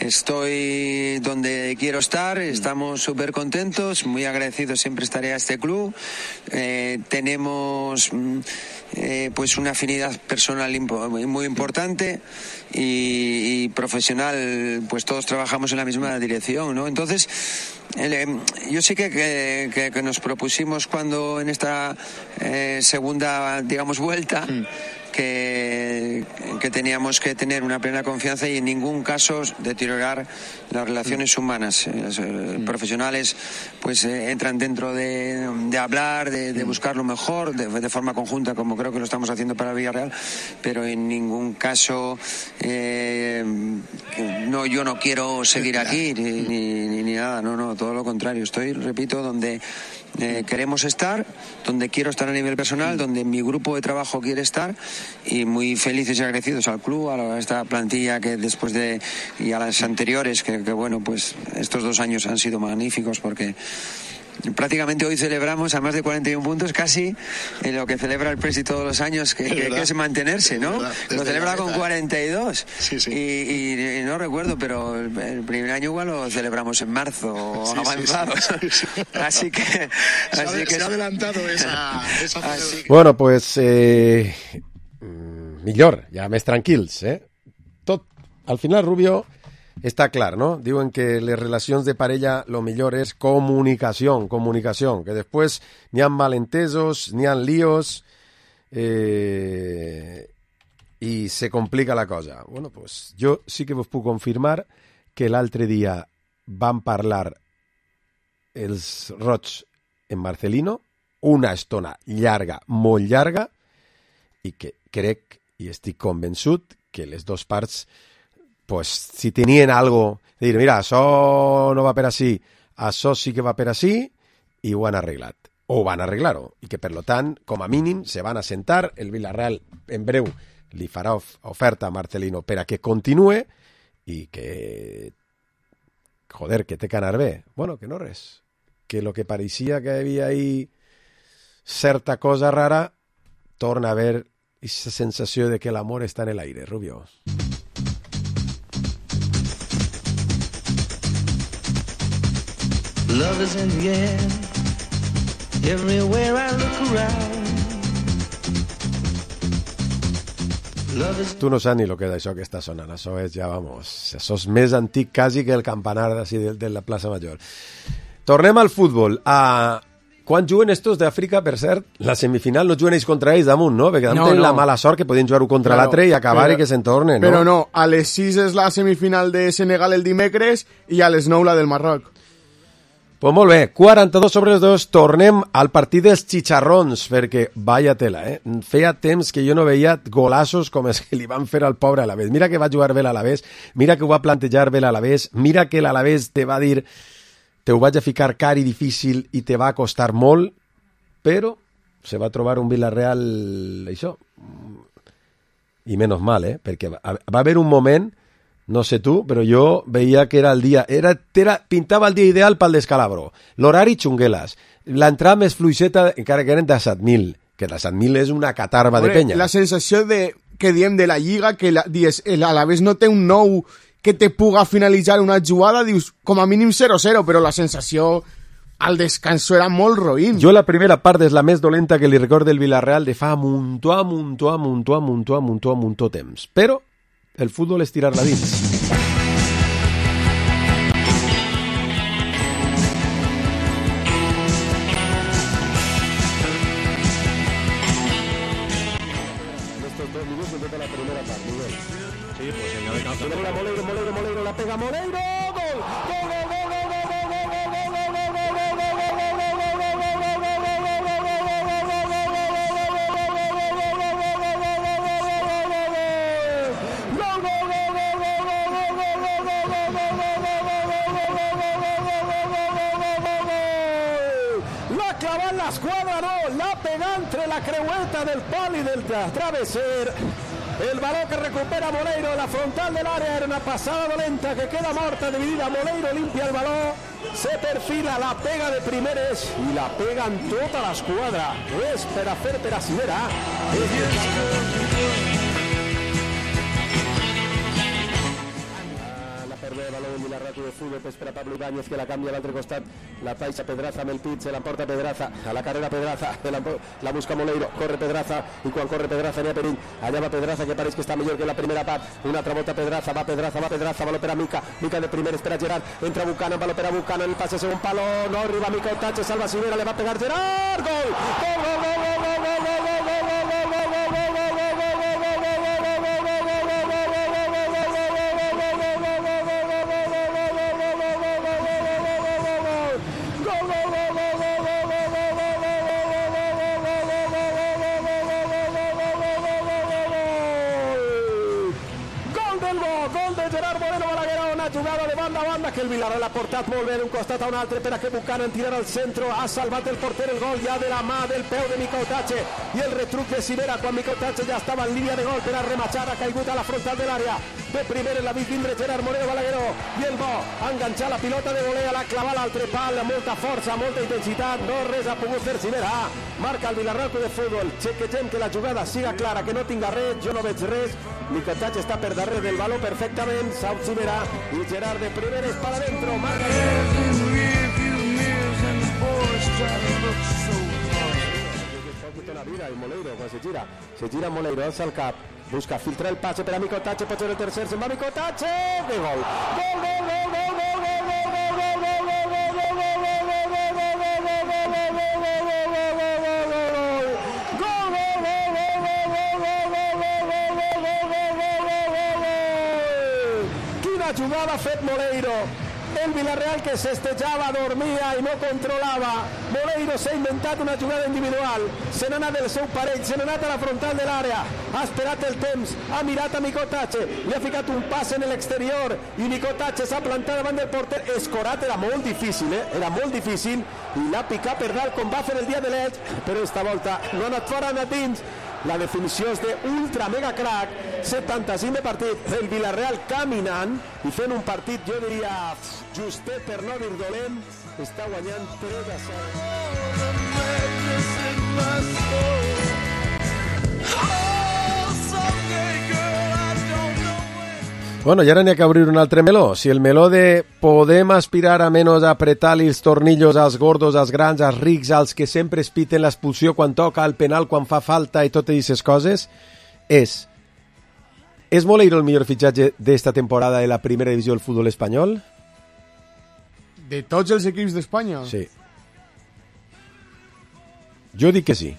estoy donde quiero estar, estamos súper contentos, muy agradecidos, siempre estaré a este club, eh, tenemos eh, pues una afinidad personal impo- muy importante y, y profesional, pues todos trabajamos en la misma dirección, ¿no? Entonces, eh, yo sí que, que, que nos propusimos cuando en esta eh, segunda, digamos, vuelta, mm. Que, que teníamos que tener una plena confianza y en ningún caso deteriorar las relaciones humanas. Los eh, profesionales pues eh, entran dentro de, de hablar, de, de buscar lo mejor, de, de forma conjunta, como creo que lo estamos haciendo para Villarreal, pero en ningún caso eh, no, yo no quiero seguir aquí ni, ni, ni, ni nada, no, no, todo lo contrario. Estoy, repito, donde Eh, queremos estar, donde quiero estar a nivel personal, donde mi grupo de trabajo quiere estar, y muy felices y agradecidos al club, a esta plantilla que después de, y a las anteriores, que, que bueno, pues estos dos años han sido magníficos, porque prácticamente hoy celebramos a más de cuarenta y uno puntos, casi en lo que celebra el Presi todos los años, que, que, que es mantenerse, ¿no? Lo celebra con cuarenta y dos. Sí, sí. Y, y, y no recuerdo, pero el, el primer año igual lo celebramos en marzo o sí, avanzados. Sí, sí, sí. Así que... Se, así ha, que se ha adelantado esa... esa así, bueno, pues... Eh, millor, ja més tranquils, eh? Tot, al final, Rubio... Està clar, no? Diuen que les relacions de parella lo millor és comunicació, comunicació, que després n'hi ha malentesos, n'hi ha líos eh, i se complica la cosa. Bueno, pues jo sí que vos puc confirmar que l'altre dia van parlar els roig en Marcelino una estona llarga, molt llarga, i que crec i estic convençut que les dues parts pues si tenien algo de dir, mira, això no va per així, això sí que va per així, i ho han arreglat. O van arreglar-ho. I que, per lo tant, com a mínim, se van a sentar, el Villarreal en breu li farà of- oferta a Marcelino per a que continue i que, joder, que té que anar bé. Bueno, que no res. Que lo que pareixia que havia ahí certa cosa rara, torna a haver aquesta sensació de que l'amor està en l'aire, Rubio. Love is in the air, everywhere I look around. Love is... Tu no saps ni lo que és això que està sonant. Això és ja, vamos, això és més antic quasi que el campanar d'ací de, de la plaça Major. Tornem al futbol. A... Quan juguen estos d'Àfrica, per cert, la semifinal no juguen ells contra ells damunt, no? Perquè no, tenen no. la mala sort que podien jugar-ho contra claro, l'altre i acabar però, i que se'n tornen, no? Però no, a les sis és la semifinal de Senegal el dimecres i a les nou la del Marroc. Pues molt bé, quaranta-dos sobre els dos, tornem al partit dels xicharrons, perquè vaya tela, eh? Feia temps que jo no veia golassos com els que li van fer al pobre Alavés. Mira que va jugar bé l'Alavés, mira que ho va plantejar bé l'Alavés, mira que l'Alavés te va dir te ho vaig a ficar car i difícil i te va costar molt, però se va trobar un Villarreal, això, i menys mal, eh? Perquè va, va haver un moment, no sé tu, però jo veia que era el dia, era, era, pintava el dia ideal pel descalabro. L'horari xungueles, l'entrada més fluixeta, encara que eren de set mil, que la set mil és una catarba Hombre, de penya. La sensació de, que diem de la Lliga, que la, dius, el Alavés no té un nou que te puga finalitzar una jugada, dius, com a mínim zero zero, però la sensació al descanso era molt roïn. Jo la primera part és la més dolenta que li recorda el Villarreal de fa muntó, muntó, muntó, muntó, muntó, muntó temps. Però el futbol és tirar-la dins. Moleiro, Moleiro, Moleiro, la pega Moleiro, gol, gol, gol, gol, gol, gol, gol, gol, la clava en la escuadra, no, la pega entre la creueta del pal y del traveser. El balón que recupera Moleiro, la frontal del área, era una pasada dolenta que queda morta, dividida. Moleiro limpia el balón, se perfila, la pega de primeres y la pega en tota l'esquadra. És per a fer per a cimera. Perde el balón de la ràtio de fútbol, és per a Pablo Ibáñez, que la canvia a l'altre costat, la taixa Pedraza amb el pit, se l'emporta Pedraza, a la carrera Pedraza, la busca Moleiro, corre Pedraza, i quan corre Pedraza n'hi ha perill, allà va Pedraza, que pareix que està millor que la primera part, una altra volta Pedraza, va Pedraza, va Pedraza, baló per a Mica, Mica de primer, espera Gerard, entra Buchanan, baló per a Buchanan, el passe segon palo, no arriba Mica, Otache, salva Cimera, le va a pegar Gerard, gol, gol, gol, gol, gol, gol, gol, gol, gol, gol, jugada de banda a banda que el Villarreal ha portat molt bé d'un costat a un altre per a que Buchanan tirar al centre, ha salvat el porter el gol ja de la mà del peu de Mica Otache i el retruc de Cimera quan Mica Otache ja estava en línia de gol per a rematar, ha caigut a la frontal de l'àrea de primer l'ha vist vindre Gerard Moreno Balagueró i el bo ha enganxat la pilota de volea, l'ha clavat l'altre pal amb molta força, molta intensitat, no res ha pogut fer Cimera, marca el Villarreal de futbol, xequegem que la jugada siga clara, que no tinga res, jo no veig res, Mica Otache està per darrere del baló perfectament, Saúl Cimera i Gerard de primeres para adentro, marca la vida y Moleiro, quan se gira, se gira Moleiro, alza el cap, busca filtrar el passe per a Mica Otache, pot ser el tercer, se'n va Mica Otache, de gol, gol, gol, gol, gol, gol, gol, gol, gol, gol, jugada fet Moleiro, el Villarreal que s'estejava, dormia i no controlava, Moleiro s'ha inventat una jugada individual, se n'ha anat del seu parell, se n'ha anat a la frontal de l'àrea, ha esperat el temps, ha mirat a Mica Otache, li ha ficat un pas en l'exterior i Mica Otache s'ha plantat davant del porter, escorat, era molt difícil, eh? era molt difícil, i l'ha picat per dalt com va fer el dia de l'Elx, però esta volta no ha anat fora, ha anat dins. La definició és d'ultra mega crack, setanta-cinc de partit, el Villarreal caminant i fent un partit, jo diria, justet per no dir dolent, està guanyant tres a zero. Bueno, i ara n'hi ha que obrir un altre meló. Si el meló de podem aspirar a menys a apretar-li els tornillos als gordos, als grans, als rics, als que sempre es piten l'expulsió quan toca, el penal quan fa falta i totes aquestes coses, és ¿és Moleiro el millor fitxatge d'esta temporada de la primera divisió del futbol espanyol? De tots els equips d'Espanya? Sí. Jo dic que sí.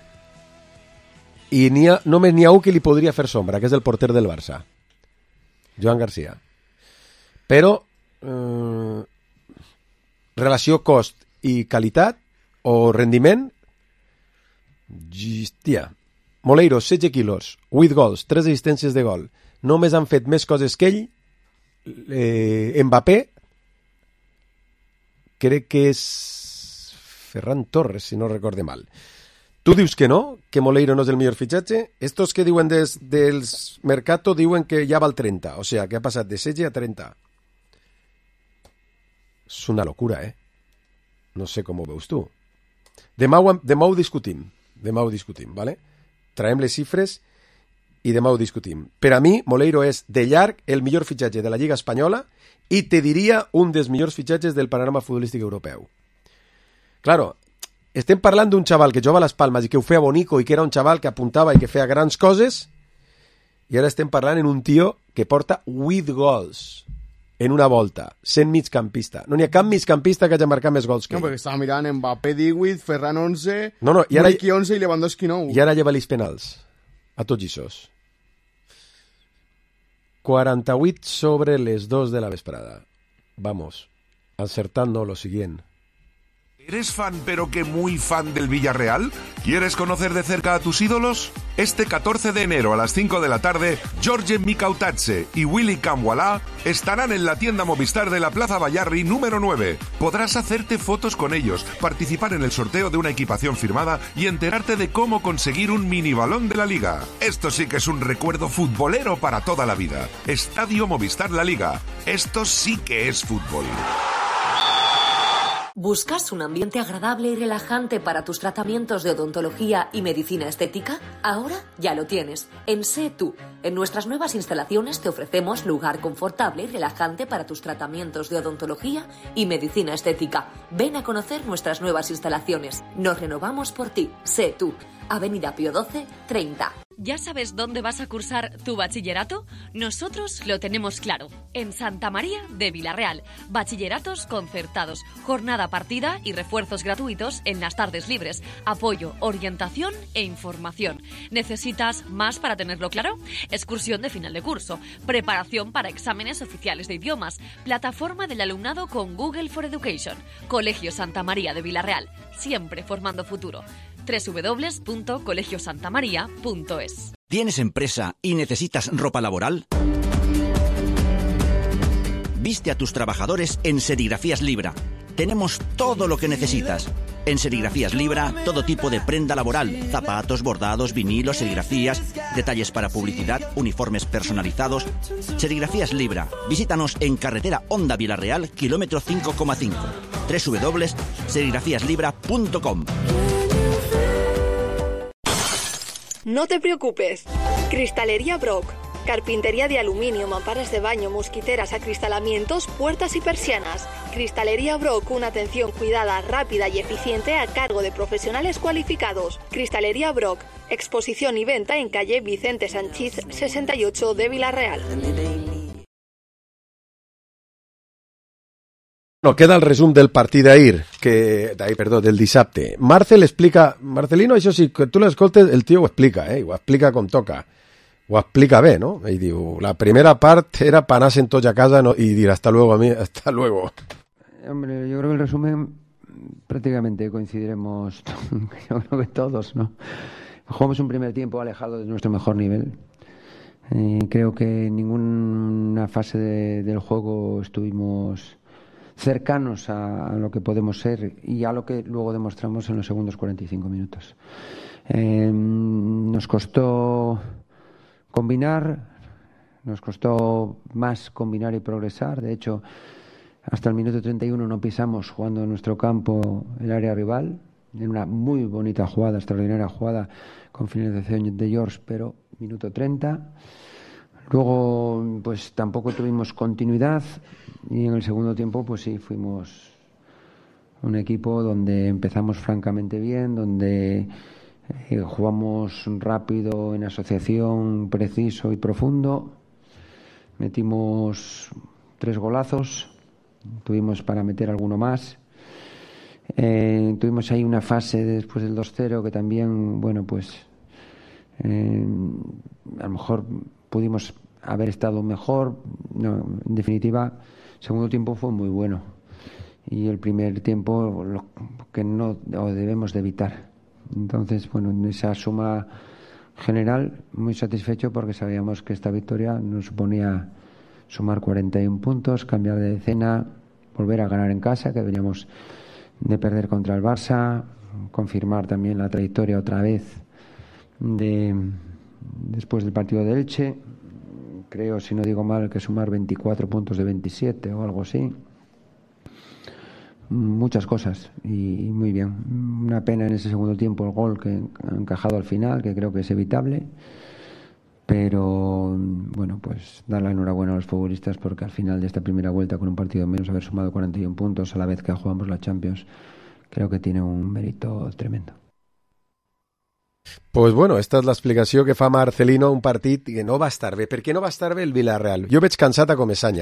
I n'hi ha, només n'hi ha un que li podria fer sombra, que és el porter del Barça. Joan Garcia. Però eh, relació cost i qualitat o rendiment, hòstia, Moleiro, setze quilos, vuit gols, tres assistències de gol, només han fet més coses que ell, eh, Mbappé, crec que és Ferran Torres, si no recorde mal. Tu dius que no, que Moleiro no és el millor fitxatge. Estos que diuen des, dels Mercato diuen que ja val trenta, o sea, que ha passat de setze a trenta. És una locura, eh? No sé com ho veus tu. Demà ho, demà ho discutim. demà ho discutim, ¿vale? Traiem les xifres i demà ho discutim. Per a mi, Moleiro és de llarg el millor fitxatge de la Lliga Espanyola i te diria un dels millors fitxatges del panorama futbolístic europeu. Claro, estem parlant d'un xaval que jugava a les Palmes i que ho feia bonico i que era un xaval que apuntava i que feia grans coses, i ara estem parlant en un tio que porta vuit gols en una volta, sent migcampista. No n'hi ha cap migcampista que hagi marcat més gols que no, ell. perquè estava mirant Mbappé divuit, Ferran onze, no, no, i ara, Muriqui onze i Lewandowski nou. I ara lleva els penals a tots ixos. quaranta-vuit sobre les dos de la vesprada. Vamos, acertando lo siguiente. ¿Eres fan pero que muy fan del Villarreal? ¿Quieres conocer de cerca a tus ídolos? Este catorce de enero a las cinco de la tarde, George Mikautadze y Willy Camwalá estarán en la tienda Movistar de la Plaza Bayarri número nueve. Podrás hacerte fotos con ellos, participar en el sorteo de una equipación firmada y enterarte de cómo conseguir un mini balón de la Liga. Esto sí que es un recuerdo futbolero para toda la vida. Estadio Movistar La Liga. Esto sí que es fútbol. ¿Buscas un ambiente agradable y relajante para tus tratamientos de odontología y medicina estética? Ahora ya lo tienes. En Sé Tú. En nuestras nuevas instalaciones te ofrecemos lugar confortable y relajante para tus tratamientos de odontología y medicina estética. Ven a conocer nuestras nuevas instalaciones. Nos renovamos por ti. Sé Tú. Avenida Pío doce, treinta. ¿Ya sabes dónde vas a cursar tu bachillerato? Nosotros lo tenemos claro. En Santa María de Vilarreal. Bachilleratos concertados, jornada partida y refuerzos gratuitos en las tardes libres. Apoyo, orientación e información. ¿Necesitas más para tenerlo claro? Excursión de final de curso. Preparación para exámenes oficiales de idiomas. Plataforma del alumnado con Google for Education. Colegio Santa María de Vilarreal. Siempre formando futuro. doble u doble u doble u punto colegio santa maría punto es. ¿Tienes empresa y necesitas ropa laboral? Viste a tus trabajadores en Serigrafías Libra. Tenemos todo lo que necesitas. En Serigrafías Libra, todo tipo de prenda laboral, zapatos, bordados, vinilos, serigrafías, detalles para publicidad, uniformes personalizados. Serigrafías Libra. Visítanos en carretera Honda Vilarreal, kilómetro cinco coma cinco. doble u doble u doble u punto serigrafías libra punto com. No te preocupes. Cristalería Brock. Carpintería de aluminio, mamparas de baño, mosquiteras, acristalamientos, puertas y persianas. Cristalería Brock, una atención cuidada, rápida y eficiente a cargo de profesionales cualificados. Cristalería Brock. Exposición y venta en calle Vicente Sanchís sesenta y ocho de Vilarreal. No, queda el resum del partit d'ahir, que, d'ahir, perdó, del dissabte. Marcel explica, Marcelino, això sí, que tu l'escoltes, el tio ho explica, eh? Ho explica com toca. Ho explica bé, no? Ell diu, la primera part era para anar-se'n tots a casa no, y dir hasta luego, a mí, hasta luego. Hombre, yo creo que el resumen prácticamente coincidiremos, yo creo que todos, ¿no? Jugamos un primer tiempo alejado de nuestro mejor nivel. Eh, creo que en ninguna fase de, del juego estuvimos cercanos a, a lo que podemos ser y a lo que luego demostramos en los segundos cuarenta y cinco minutos. Eh, nos costó combinar, nos costó más combinar y progresar. De hecho, hasta el minuto treinta y uno no pisamos jugando en nuestro campo el área rival, en una muy bonita jugada, extraordinaria jugada con finalización de George, pero minuto treinta. Luego, pues tampoco tuvimos continuidad y en el segundo tiempo, pues sí, fuimos un equipo donde empezamos francamente bien, donde eh, jugamos rápido en asociación, preciso y profundo. Metimos tres golazos, tuvimos para meter alguno más. Eh, tuvimos ahí una fase después del dos cero que también, bueno, pues eh, a lo mejor pudimos haber estado mejor. No, en definitiva, el segundo tiempo fue muy bueno y el primer tiempo lo que no debemos de evitar. Entonces, bueno, en esa suma general muy satisfecho porque sabíamos que esta victoria nos suponía sumar cuarenta y uno puntos, cambiar de decena, volver a ganar en casa, que veníamos de perder contra el Barça, confirmar también la trayectoria otra vez de después del partido de Elche. Creo, si no digo mal, que sumar veinticuatro puntos de veintisiete o algo así. muchas cosas y muy bien. Una pena en ese segundo tiempo el gol que ha encajado al final, que creo que es evitable, pero bueno, pues dar la enhorabuena a los futbolistas porque al final de esta primera vuelta, con un partido menos, haber sumado cuarenta y uno puntos a la vez que jugamos la Champions, creo que tiene un mérito tremendo. Pues bueno, esta és l'explicació que fa Marcelino, un partit que no va estar bé. Per què no va estar bé el Villarreal? Jo veig cansat a Comesaña.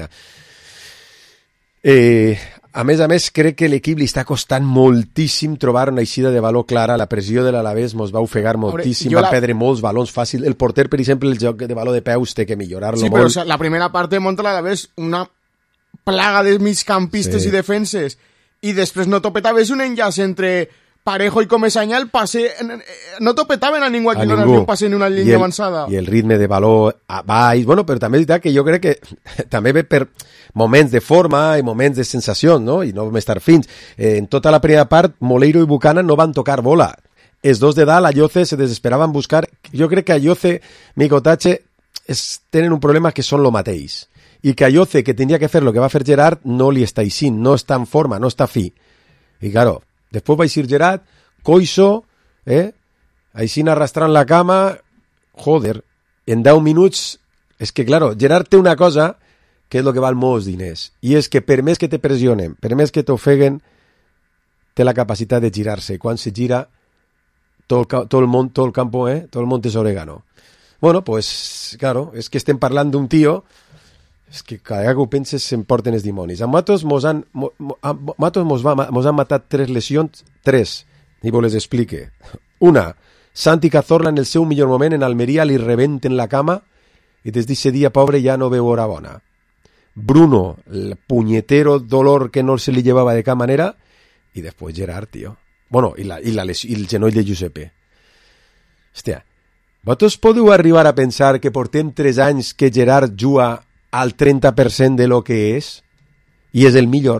Eh, a més a més, crec que l'equip li està costant moltíssim trobar una eixida de valor clara. La pressió de l'Alavés mos va ofegar moltíssim, va la... perdre molts balons fàcils. El porter, per exemple, el joc de valor de peus té que millorar-lo sí, molt. Sí, però o sea, la primera part de munta l'Alavés una plaga de migcampistes sí. i defenses, i després no topetaves un enllaç entre Parejo i Comesaña, el passe no topetaven a ningú aquí, a no era ni un passe ni una línia el, avançada. I el ritme de valor a baix, bueno, però també és veritat que jo crec que també ve per moments de forma i moments de sensació, no? I no vam estar fins. Eh, en tota la primera part, Moleiro i Buchanan no van tocar bola. Els dos de dalt, Ayoce, se desesperaven buscar. Jo crec que Ayoce, Micotache, es, tenen un problema que són lo mateix. I que Ayoce, que tenia que fer lo que va fer Gerard, no li està aixint, no està en forma, no està fi. I claro, después va a ir Gerard, Coiso, eh? Així arrastrant la cama, joder, en deu minuts, és que, claro, Gerard té una cosa que és el que val molts diners, i és que per més que te pressionen, per més que t'ofeguen, té la capacitat de girar-se. Quan se gira, tot el, tot el món, tot el campo, eh? Tot el món és orégano. Bueno, pues, claro, és que estem parlant d'un tio. És que cada vegada que ho penses s'emporten els dimonis. A Matos mos han, mo, a Matos mos, va, mos han matat tres lesions, tres, i vos les explique. Una, Santi Cazorla en el seu millor moment en Almeria li rebenten la cama i des d'aquest dia, pobre, ja no veu hora bona. Bruno, el punyetero dolor que no se li llevava de cap manera, i després Gerard, tio. Bueno, i, la, i, la, i el genoll de Giuseppe. Hòstia, vosaltres podeu arribar a pensar que portem tres anys que Gerard juga al treinta per cent de lo que és, i és el millor,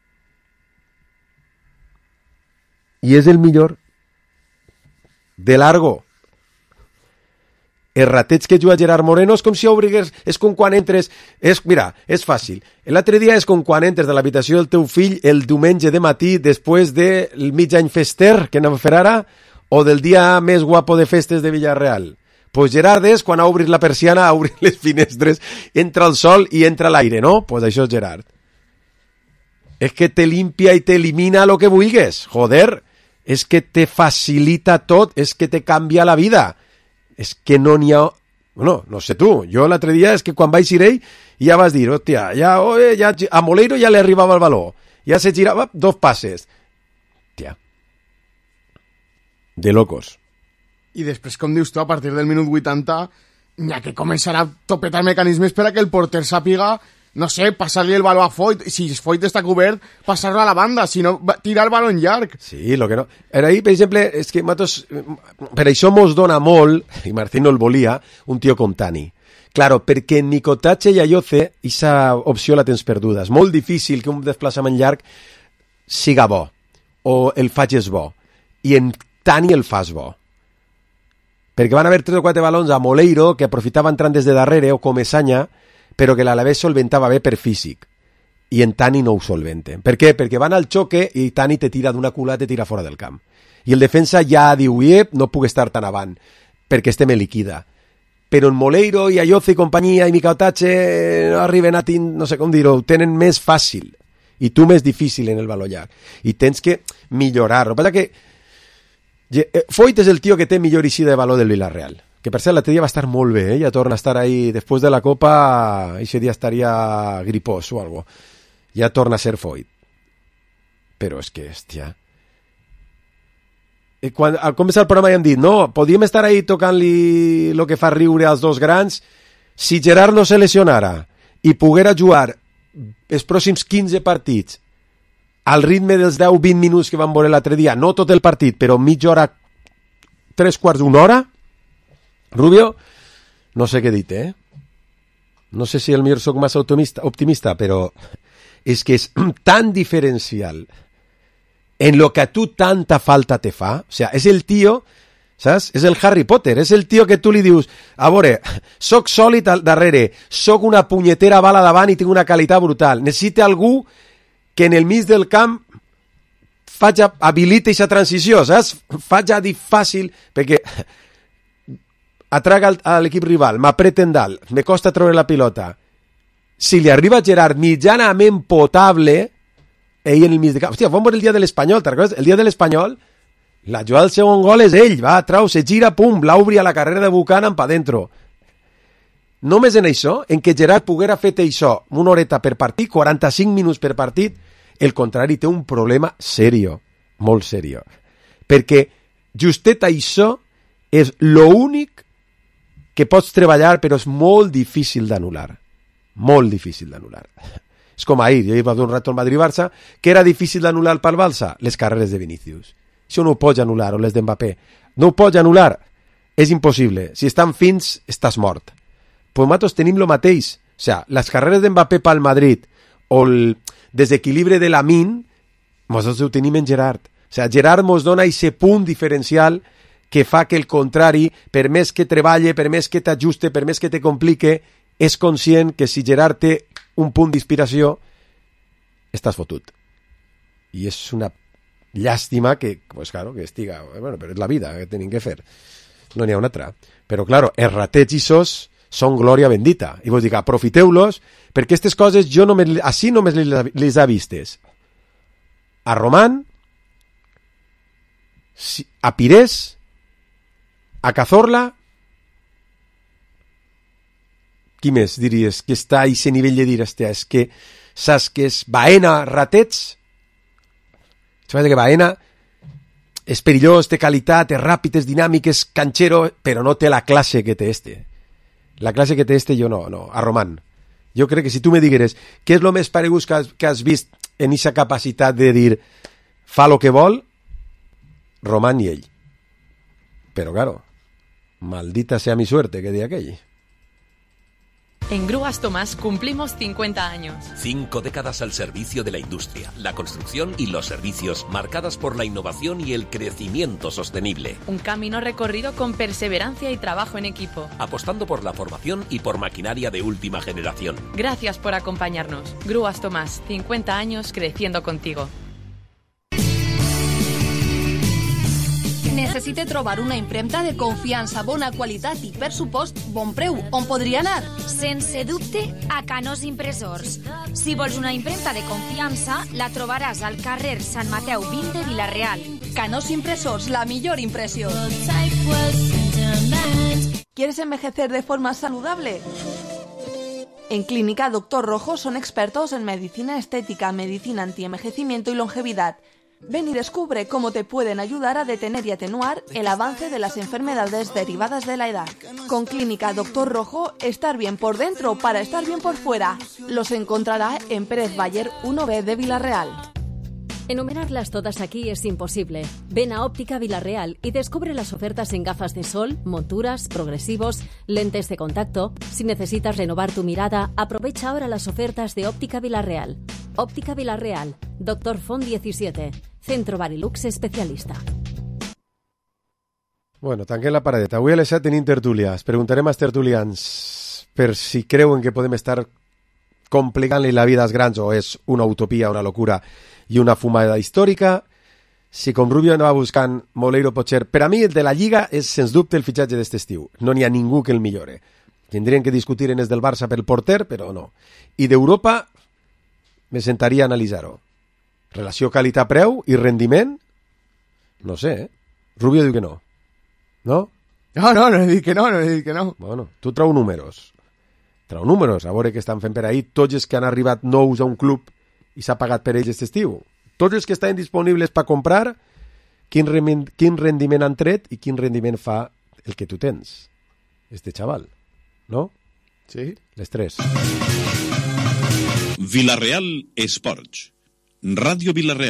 i és el millor de largo. Els ratets que juga Gerard Moreno és com si obrigués, és com quan entres, és, mira, és fàcil, l'altre dia és com quan entres de l'habitació del teu fill el diumenge de matí després del mig any fester que anem a fer ara, o del dia més guapo de festes de Villarreal. Pues Gerard és quan ha obrit la persiana, ha obrit les finestres, entra el sol i entra l'aire, no? Pues això és Gerard. És que te limpia i te elimina lo que vulguis, joder. És que te facilita tot, és que te canvia la vida. És que no n'hi ha... Bueno, no sé tu, jo l'altre dia és que quan vaig ir ell ja vas dir, hòstia, ja, oye, ja, a Moleiro ja li arribava el valor, ja se girava dos passes. Hòstia. De locos. I després, com dius tu, a partir del minut vuitanta n'hi ha que començar a topetar mecanismes per a que el porter sàpiga, no sé, passar-li el baló a Foyt, si Foyt està cobert, passar-lo a la banda, si no, tirar el baló en llarg. Sí, lo que no... Era ahí, per exemple, és que Matos, per això mos dona molt, i Martín no el volia, un tio com Tani. Claro, perquè en Nicotache i Ayoce, aquesta opció la tens perduda. És molt difícil que un desplaçament llarg siga bo, o el facis bo, i en Tani el fas bo. Perquè van haver tres o quatre balons a Moleiro que aprofitava entrant des de darrere o Comesaña, però que l'Alavés solventava bé per físic. I en Tani no ho solventen. Per què? Perquè van al xoque i Tani te tira d'una cula, te tira fora del camp. I el defensa ja diu, iep, no puc estar tan avant, perquè estem en liquida. Però en Moleiro i Ayoce i companyia i Micautache no arriben a tin, no sé com dir-ho, tenen més fàcil. I tu més difícil en el valor llarg. I tens que millorar. El que passa que Foyt és el tio que té millor eixida de valor del Villarreal, que per cert l'altre dia va estar molt bé, eh? Ja torna a estar ahí després de la Copa, aquest dia estaria gripós o algo, ja torna a ser Foyt. Però és que, hòstia, quan, al començar el programa ja hem dit, no, podíem estar ahí tocant-li el que fa riure als dos grans, si Gerard no se lesionara i poguera jugar els pròxims quinze partits al ritme dels deu vint minuts que van veure l'altre dia, no tot el partit, però mitja hora, tres quarts d'una hora, Rubio, no sé què dir, eh? No sé si el millor soc massa optimista, optimista, però és que és tan diferencial en lo que a tu tanta falta te fa, o sea, és el tio, saps? És el Harry Potter, és el tio que tu li dius, a veure, soc sòlid al darrere, soc una punyetera bala davant i tinc una qualitat brutal, necessita algú que en el mig del camp faig a, habilita aquesta transició, saps? Faig a dir fàcil, perquè atraga a l'equip rival, m'apreten dalt, me costa treure la pilota. Si li arriba a Gerard mitjanament potable, ell en el mig de camp... Hòstia, vam veure el dia de l'Espanyol, te'n recordes? El dia de l'Espanyol, la jugada del segon gol és ell, va, trau, se gira, pum, l'obri a la carrera de Buchanan pa dentro. Només en això, en què Gerard poguera fet això una horeta per partit, quaranta-cinc minuts per partit, el contrari té un problema serio, molt serio. Perquè justet això és l'únic que pots treballar, però és molt difícil d'anul·lar. Molt difícil d'anul·lar. És com ahir, jo hi va fer un rato al Madrid-Barça, que era difícil d'anul·lar pel Barça? Les carreres de Vinícius. Això no ho pots anul·lar, o les d'Mbappé. No ho pots anul·lar. És impossible. Si estan fins, estàs mort. Pues nosaltres tenim el mateix. O sea, les carreres d'Mbappé pel Madrid o el desequilibri de Lamine, nosaltres ho tenim en Gerard. O sea, Gerard mos dona aquest punt diferencial que fa que el contrari, per més que treballe, per més que t'ajuste, per més que te complique, és conscient que si Gerard té un punt d'inspiració, estàs fotut. I és una llàstima que, pues claro, que estiga... Bueno, però és la vida que tenim que fer. No n'hi ha una altra. Però, claro, els ratets ixos són glòria bendita. I vos dic, aprofiteu-los, perquè aquestes coses jo només, així només les ha vistes. A Román, a Pires, a Cazorla, qui més diries que està a aquest nivell de dir, hòstia, és que saps que és Baena, ratets? Saps que Baena és perillós, té qualitat, és ràpid, és dinàmic, és canxero, però no té la classe que té este. La classe que té este jo no, no, a Román. Jo crec que si tu me digueres què és el més paregut que has, que has vist en aquesta capacitat de dir fa lo que vol, Román i ell. Però, claro, maldita sea mi suerte, que dia aquell. En Grúas Tomás cumplimos cincuenta años. Cinco décadas al servicio de la industria, la construcción y los servicios, marcadas por la innovación y el crecimiento sostenible. Un camino recorrido con perseverancia y trabajo en equipo. Apostando por la formación y por maquinaria de última generación. Gracias por acompañarnos. Grúas Tomás, cincuenta años creciendo contigo. Necessite trobar una impremta de confiança, bona qualitat i, per supost, bon preu. On podria anar? Sense dubte, a Canós Impressors. Si vols una impremta de confiança, la trobaràs al carrer Sant Mateu vint de Vila-real. Canós Impressors, la millor impressió. ¿Quieres envejecer de forma saludable? En Clínica Doctor Rojo son expertos en medicina estética, medicina anti-envejecimiento y longevidad. Ven y descubre cómo te pueden ayudar a detener y atenuar el avance de las enfermedades derivadas de la edad. Con Clínica Doctor Rojo, estar bien por dentro para estar bien por fuera. Los encontrará en Pérez Bayer uno B de Vila-real. Enumerarlas todas aquí es imposible. Ven a Óptica Vila-real y descubre las ofertas en gafas de sol, monturas, progresivos, lentes de contacto. Si necesitas renovar tu mirada, aprovecha ahora las ofertas de Óptica Vila-real. Óptica Vila-real, Doctor Font diecisiete, Centro Barilux especialista. Bueno, tanquem la paradeta. Avui a les set tenim tertúlies. Preguntarem als tertulians per si creuen que podem estar complicant-li la vida als grans o és una utopia, una locura i una fumada històrica. Si com Rubio anava buscant Moleiro Potser, per a mi el de la Lliga és sens dubte el fitxatge d'este estiu. No n'hi ha ningú que el millore. Tindrien que discutir en els del Barça pel porter, però no. I d'Europa me sentaria a analitzar-ho. Relació qualitat-preu i rendiment? No sé, eh? Rubio diu que no. No? No, no, no he dit que no, no he dit que no. Bueno, tu trau números. Trau números, a veure què estan fent per ahir. Tots els que han arribat nous a un club i s'ha pagat per ells aquest estiu. Tots els que estan disponibles per comprar, quin, rem quin rendiment han tret i quin rendiment fa el que tu tens. Este xaval, no? Sí. Les tres. Vila-real Esports. Ràdio Vila-real.